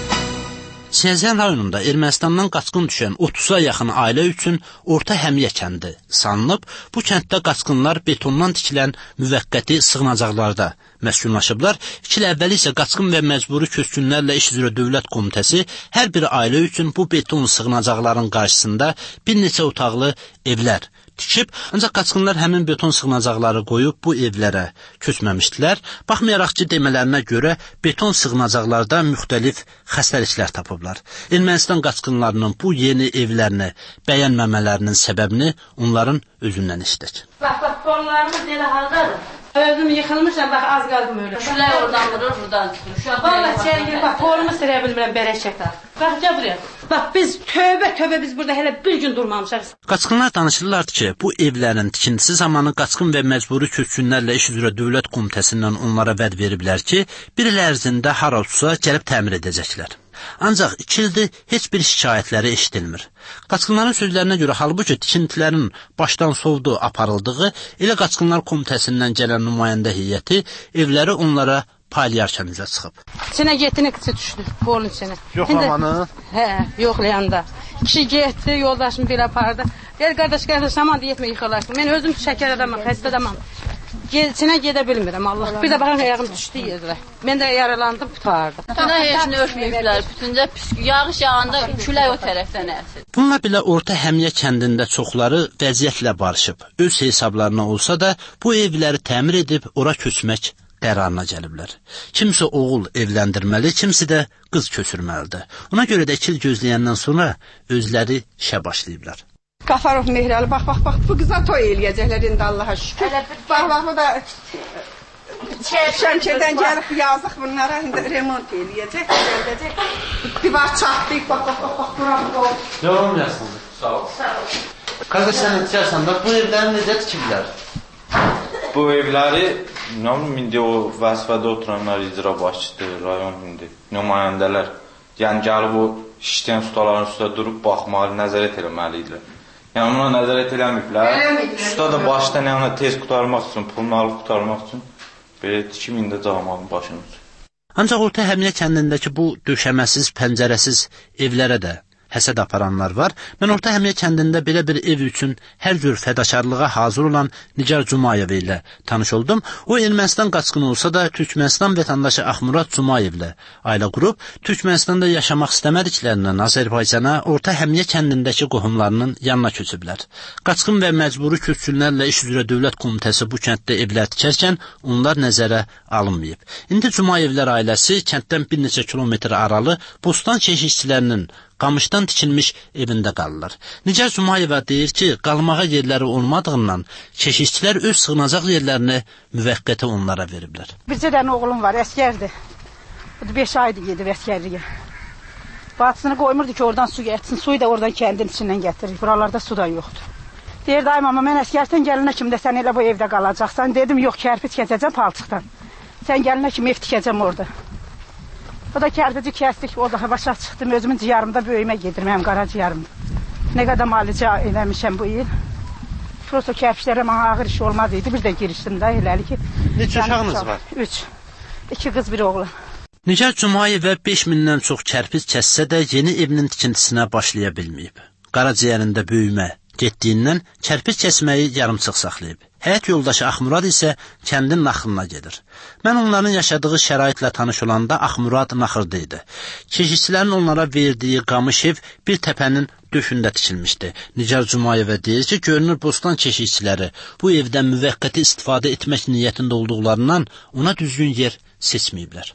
Siyəzən rayonunda Ermənistandan qaçqın düşən otuza yaxın ailə üçün Orta Həmiyə kəndi sanılıb. Bu kənddə qaçqınlar betondan tikilən müvəqqəti sığınacaqlarda məskunlaşıblar. İki il əvvəli isə qaçqın və məcburi köçkünlərlə iş üzrə Dövlət Komitəsi hər bir ailə üçün bu beton sığınacaqların qarşısında bir neçə otaqlı evlər tikib, ancaq qaçqınlar həmin beton sığınacaqları qoyub bu evlərə köçməmişdilər. Baxmayaraq ki, demələrinə görə beton sığınacaqlarda müxtəlif xəstəliklər tapıblar. Ermənistan qaçqınlarının bu yeni evlərini bəyənməmələrinin səbəbini onların özündən işlək. Bax, bax, qollarımız elə haldadır. Özüm yıkılmışam, bax az qaldım öyle. Külək oradan vurur, buradan çıxır. Vallahi çəlgir, bax polumu sıraya bilmirəm, bərək çəkər. Bax, gəl buraya. Bax, biz tövbə tövbə biz burada hələ bir gün durmamışıq. Qaçqınlar danışırlar ki, bu evlərin tikintisi zamanı qaçqın və məcburi köçkünlərlə iş üzrə dövlət komitəsindən onlara vəd veriblər ki, bir il ərzində hara olsa gəlib təmir edəcəklər. Ancaq iki ildir heç bir şikayətləri eşidilmir. Qaçqınların sözlərinə görə halbuki tikintilərin başdan sovdu aparıldığı, elə qaçqınlar komitəsindən gələn nümayəndə heyəti evləri onlara paylayarkən üzə çıxıb. İçinə getdiyini qıçı düşdü, bolun içinə. Yoxlamanı? Hə, yoxlayanda. Kişi getdi, yoldaşım belə apardı. Gel qardaş, qardaş, aman deyətmə yıxılarsın. Mən özüm şəkər adamam, xəstə adamam. İçinə gedə bilmirəm, Allah. Bir də baxın, ayağım düşdü yerdə. Mən də yaralandım, qutardım. Bütünə heç nə örtməyiblər, bütüncə yağış yağanda külək o tərəfdən əsir. Bununla belə Orta Həmiyə kəndində çoxları vəziyyətlə barışıb. Öz hesablarına olsa da bu evləri təmir edib ora köçmək qərarına gəliblər. Kimsə oğul evləndirməli, kimsə də qız köçürməlidir. Ona görə də iki il gözləyəndən sonra özləri işə başlayıblar. Qafarov Mehralı, bax, bax, bax, bu qıza toy eləyəcəklər indi Allaha şükür. Bax, bax, bu da Şəmkirdən gəlib yazıq bunlara indi remont eləyəcək, eləyəcək. Divar çatdıyıq, bax, bax, bax, bax, bura bu. Devam yazsın. Sağ ol. Sağ ol. Qardaş, sən içərsən, bax, bu evləri necə tikiblər? Bu evləri, nə bilim, indi o vəzifədə oturanlar icra başçıdır, rayon indi, nümayəndələr. Yəni, gəlib o işləyən ustaların üstə durub baxmalı, nəzarət eləməlidirlər. Yəni, buna nəzarət eləməyiblər. Usta da başdan yəni, tez qutarmaq üçün, pulunu alıb qutarmaq üçün belə iki mində cağmalın başını üçün. Ancaq Orta Həmiyə kəndindəki bu döşəməsiz, pəncərəsiz evlərə də həsəd aparanlar var. Mən Orta Həmiyə kəndində belə bir ev üçün hər cür fədakarlığa hazır olan Nigar Cumayev ilə tanış oldum. O Ermənistan qaçqını olsa da Türkmənistan vətəndaşı Axmurad Cumayevlə ailə qurub, Türkmənistanda yaşamaq istəmədiklərindən Azərbaycana Orta Həmiyə kəndindəki qohumlarının yanına köçüblər. Qaçqın və məcburi köçkünlərlə iş üzrə dövlət komitəsi bu kənddə evlər tikərkən onlar nəzərə alınmayıb. İndi Cumayevlər ailəsi kənddən bir neçə kilometr aralı Bostan keşikçilərinin qamışdan tikilmiş evində qalırlar. Nigar Cumayeva deyir ki, qalmağa yerləri olmadığından keşikçilər öz sığınacaq yerlərini müvəqqəti onlara veriblər. Bircə dənə oğlum var, əskərdir. beş aydır gedib əskərliyə. Bacısını qoymurdu ki, oradan su getsin. Suyu da oradan kəndin içindən gətirir. Buralarda su da yoxdur. Deyir, dayım, amma mən əskərdən gəlinə kimi də sən elə bu evdə qalacaqsan. Dedim, yox, kərpic kəsəcəm palçıqdan. Sən gəlinə kimi ev tikəcəm orada. O da kərpici kəsdik, o da başa çıxdım, özümün ciyarımda böyümə gedir, mənim qara ciyarımda. Nə qədər malicə eləmişəm bu il. Prosto kərpiçlərə mənə ağır iş olmaz idi, bir də girişdim də eləli ki. Neçə uşağınız var? Üç. İki qız, bir oğlan. Nigar Cumayevə beş mindən çox kərpic kəssə də yeni evinin tikintisinə başlaya bilməyib. Qara ciyərində böyümə getdiyindən kərpic kəsməyi yarımçıq saxlayıb. Həyat yoldaşı Axmurad isə kəndin naxırına gedir. Mən onların yaşadığı şəraitlə tanış olanda Axmurad naxırda idi. Keşikçilərin onlara verdiyi qamış ev bir təpənin döşündə tikilmişdi. Nigar Cumayeva deyir ki, görünür Bostan keşikçiləri bu evdən müvəqqəti istifadə etmək niyyətində olduqlarından ona düzgün yer seçməyiblər.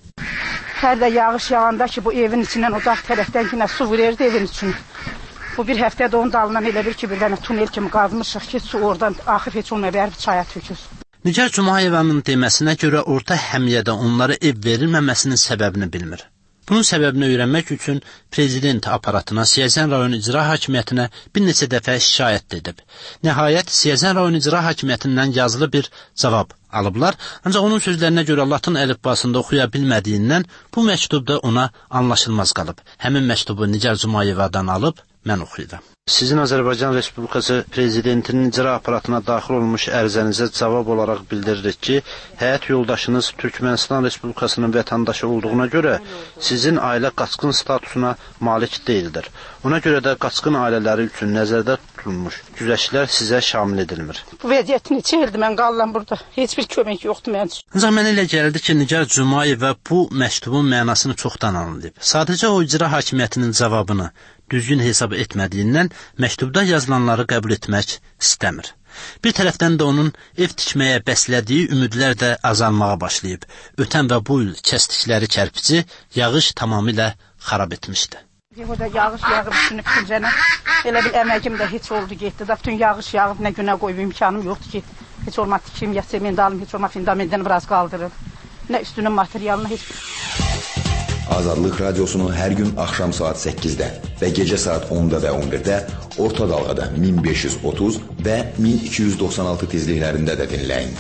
Hər də yağış yağanda ki, bu evin içindən o dağ tərəfdən ki, su vururdu evin üçün. Bu bir həftədə onun dalından elə bir ki, bir dənə tunel kimi qazmışıq ki, su oradan axıb heç olmayıb, çaya tökür. Nigar Cumayevanın deməsinə görə Orta Həmiyədə onlara ev verilməməsinin səbəbini bilmir. Bunun səbəbini öyrənmək üçün prezident aparatına, Siyəzən rayon icra hakimiyyətinə bir neçə dəfə şikayət edib. Nəhayət, Siyəzən rayon icra hakimiyyətindən yazılı bir cavab alıblar, ancaq onun sözlərinə görə Latın əlifbasında oxuya bilmədiyindən bu məktubda ona anlaşılmaz qalıb. Həmin məktubu Nigar Cumayevadan alıb mən oxuyuram. Sizin Azərbaycan Respublikası prezidentinin icra aparatına daxil olmuş ərizənizə cavab olaraq bildiririk ki, həyat yoldaşınız Türkmənistan Respublikasının vətəndaşı olduğuna görə sizin ailə qaçqın statusuna malik deyildir. Ona görə də qaçqın ailələri üçün nəzərdə tutulmuş güzəştlər sizə şamil edilmir. Bu vəziyyətin içi ildir, mən qalıram burada. Heç bir kömək yoxdur mənim üçün. Ancaq mənə elə gəldi ki, Nigar Cumayeva bu məktubun mənasını çoxdan anlayıb. Sadəcə o icra hakimiyyətinin cavabını düzgün hesab etmədiyindən məktubda yazılanları qəbul etmək istəmir. Bir tərəfdən də onun ev tikməyə bəslədiyi ümidlər də azalmağa başlayıb. Ötən və bu il kəsdikləri kərpici yağış tamamilə xarab etmişdi. Burada yağış yağıb üstünü bütüncənə, elə bir əməkim də heç oldu getdi. Da bütün yağış yağıb nə günə qoyub imkanım yoxdur ki, Heç olmaz tikim, ya sement alım, heç olmaz fundamentten biraz kaldırır. Nə üstünün materialını heç... Azadlıq Radiosunu hər gün axşam saat səkkizdə və gecə saat onda və on birdə orta dalğada min beş yüz otuz və min iki yüz doxsan altı tezliklərində də dinləyin.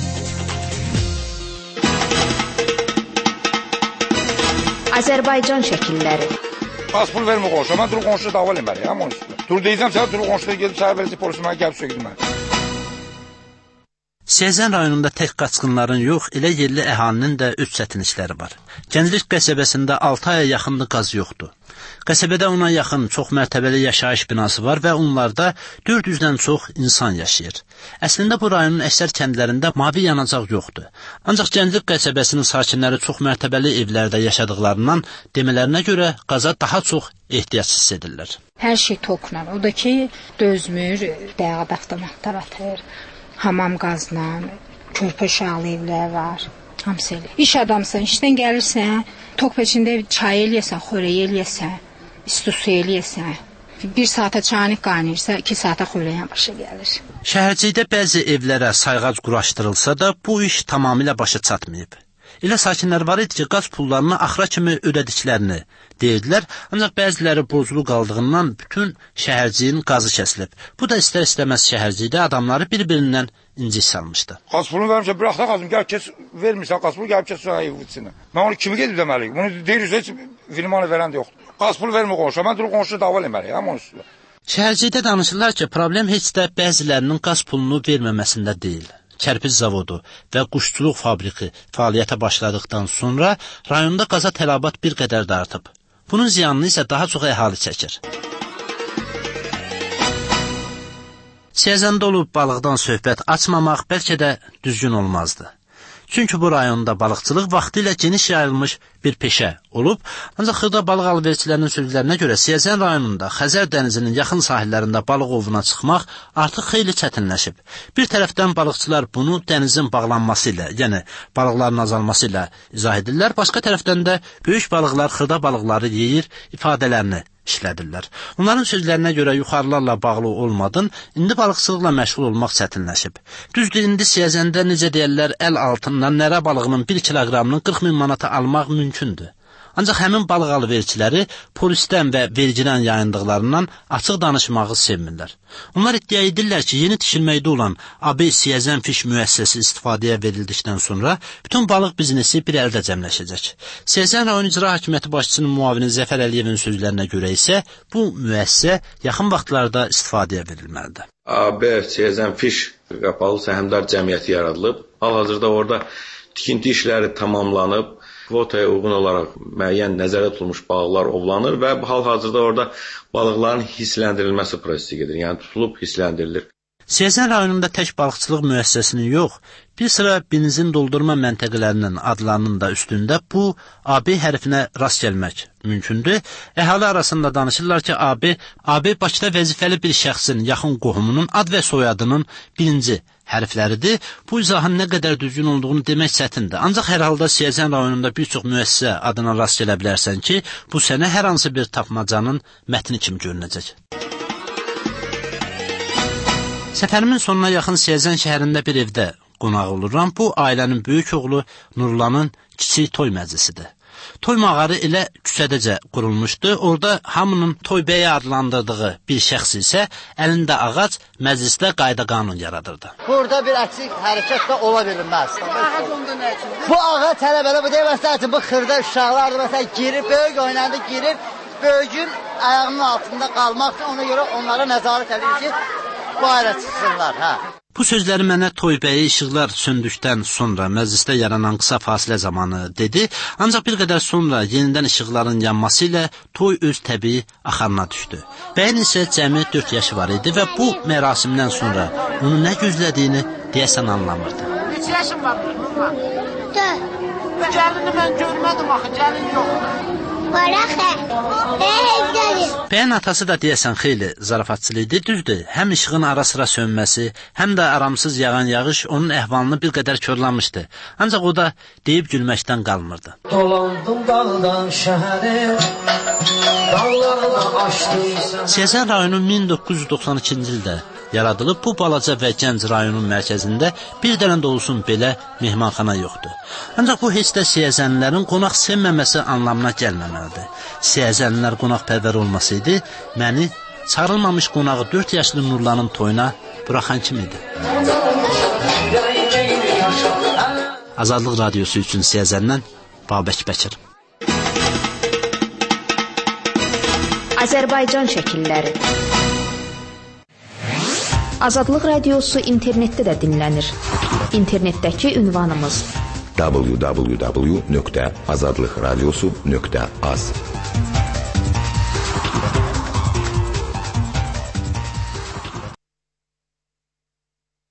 Azərbaycan şəkilləri. Az pul vermə qonşuya. Mən durub qonşuya dava eləməliyəm onun üstündə. Dur deyəcəm sənə, durub qonşuya gedib səhər verəcək polisi mənə gəlib sökdü mənə. Siyəzən rayonunda tək qaçqınların yox, elə yerli əhalinin də öz çətinlikləri var. Gənclik qəsəbəsində altı aya yaxınlı qaz yoxdur. Qəsəbədə ona yaxın çox mərtəbəli yaşayış binası var və onlarda dörd yüzdən çox insan yaşayır. Əslində bu rayonun əksər kəndlərində mavi yanacaq yoxdur. Ancaq Gənclik qəsəbəsinin sakinləri çox mərtəbəli evlərdə yaşadıqlarından demələrinə görə qaza daha çox ehtiyac hiss edirlər. Hər şey tokla, o da ki dözmür, dəqiq avtomatlar atır. Hamam qazla, körpə uşaqlı evlər var. Hamısı elə. İş adamsan, işdən gəlirsən, tok peçində çay eləyəsən, xörək eləyəsən, isti su eləyəsən. Bir saata çaynik qaynayırsa, iki saata xörəyin başa gəlir. Şəhərcikdə bəzi evlərə sayğac quraşdırılsa da, bu iş tamamilə başa çatmayıb. Elə sakinlər var idi ki, qaz pullarını axıra kimi ödədiklərini deyirdilər, ancaq bəziləri borclu qaldığından bütün şəhərciyin qazı kəsilib. Bu da istər-istəməz şəhərcikdə adamları bir-birindən incik salmışdı. Qaz pulunu vermişəm, bıraq da qazım, gəl kes, vermirsən qaz pulu, gəlib kes sonra ev içinə. Mən onu kimi gedib deməliyim, bunu deyirik, heç filmanı verən də yoxdur. Qaz pulu vermə qonşuya, mən durub qonşuya dava eləməliyəm onun üstündə. Şəhərcikdə danışırlar ki, problem heç də bəzilərinin qaz pulunu verməməsində deyil. Kərpic zavodu və quşçuluq fabriki fəaliyyətə başladıqdan sonra rayonda qaza tələbat bir qədər də artıb. Bunun ziyanını isə daha çox əhali çəkir. Siyəzəndə olub balıqdan söhbət açmamaq bəlkə də düzgün olmazdı. Çünki bu rayonda balıqçılıq vaxtilə geniş yayılmış bir peşə olub, ancaq xırda balıq alverçilərinin sözlərinə görə Siyəzən rayonunda Xəzər dənizinin yaxın sahillərində balıq ovuna çıxmaq artıq xeyli çətinləşib. Bir tərəfdən balıqçılar bunu dənizin bağlanması ilə, yəni balıqların azalması ilə izah edirlər, başqa tərəfdən də böyük balıqlar xırda balıqları yeyir ifadələrini işlədirlər. Onların sözlərinə görə yuxarılarla bağlı olmadın, indi balıqçılıqla məşğul olmaq çətinləşib. Düzdür, indi Siyəzəndə necə deyərlər, əl altından nərə balığının bir kiloqramını qırx min manata almaq mümkündür. Ancaq həmin balıq alverçiləri polisdən və vergiden yayındıqlarından açıq danışmağı sevmirlər. Onlar iddia edirlər ki, yeni tikilməkdə olan A B Siyəzən fiş müəssisəsi istifadəyə verildikdən sonra bütün balıq biznesi bir əldə cəmləşəcək. Siyəzən rayon icra hakimiyyəti başçısının müavini Zəfər Əliyevin sözlərinə görə isə bu müəssisə yaxın vaxtlarda istifadəyə verilməlidir. A B Siyəzən fiş qapalı səhmdar cəmiyyəti yaradılıb. Hal-hazırda orada tikinti işləri tamamlanıb. Kvotaya uyğun olaraq müəyyən nəzərdə tutulmuş balıqlar ovlanır və hal-hazırda orada balıqların hissləndirilməsi prosesi gedir. Yəni tutulub hissləndirilir. Siyəzən rayonunda tək balıqçılıq müəssisəsinin yox, bir sıra benzin doldurma məntəqələrinin adlarının da üstündə bu A B hərfinə rast gəlmək mümkündür. Əhali arasında danışırlar ki, A B, A B Bakıda vəzifəli bir şəxsin yaxın qohumunun ad və soyadının birinci hərfləridir. Bu izahın nə qədər düzgün olduğunu demək çətindir. Ancaq hər halda Siyəzən rayonunda bir çox müəssisə adına rast gələ bilərsən ki, bu sənə hər hansı bir tapmacanın mətni kimi görünəcək. Səfərimin sonuna yaxın Siyəzən şəhərində bir evdə qonaq oluram. Bu, ailənin böyük oğlu Nurlanın kiçik toy məclisidir. Toy mağarı elə küçədəcə qurulmuşdu. Orada hamının toy bəyi adlandırdığı bir şəxs isə əlində ağac məclisdə qayda qanun yaradırdı. Burada bir əksik hərəkət də ola bilməz. Bu ağac hələ belə bu deməslər ki, bu xırda uşaqlardır, məsələn, girir, böyük oynandı, girir, böyücün ayağının altında qalmaq üçün ona görə onlara nəzarət edir ki, bu ayrə çıxsınlar, hə. Bu sözləri mənə toybəyi işıqlar söndükdən sonra məclisdə yaranan qısa fasilə zamanı dedi, ancaq bir qədər sonra yenidən işıqların yanması ilə toy öz təbii axarına düşdü. Bəyin isə cəmi dörd yaşı var idi və bu mərasimdən sonra onu nə gözlədiyini deyəsən anlamırdı. Neçə yaşın var bununla? Dörd. Bu gəlini mən görmədim axı, gəlin yoxdur. Bəyin atası da deyəsən xeyli zarafatçılı idi, düzdür. Həm işığın ara sıra sönməsi, həm də aramsız yağan yağış onun əhvalını bir qədər körlamışdı. Ancaq o da deyib gülməkdən qalmırdı. Dolandım dağdan şəhəri, dağlarına açdıysan. Siyəzən rayonu min doqquz yüz doxsan ikinci ildə yaradılıb. Bu balaca və gənc rayonun mərkəzində bir dənə də olsun belə mehmanxana yoxdur. Ancaq bu heç də siyəzənlilərin qonaq sevməməsi anlamına gəlməməlidir. Siyəzənlilər qonaqpərvər olmasaydı, məni çağırılmamış qonağı dörd yaşlı Nurlanın toyuna buraxan kim idi? Azadlıq radiosu üçün Siyəzəndən Babək Bəkir. Azərbaycan şəkilləri. Azadlıq radiosu internetdə də dinlənir. İnternetdəki ünvanımız w w w nöqtə azadlıqradiosu nöqtə az.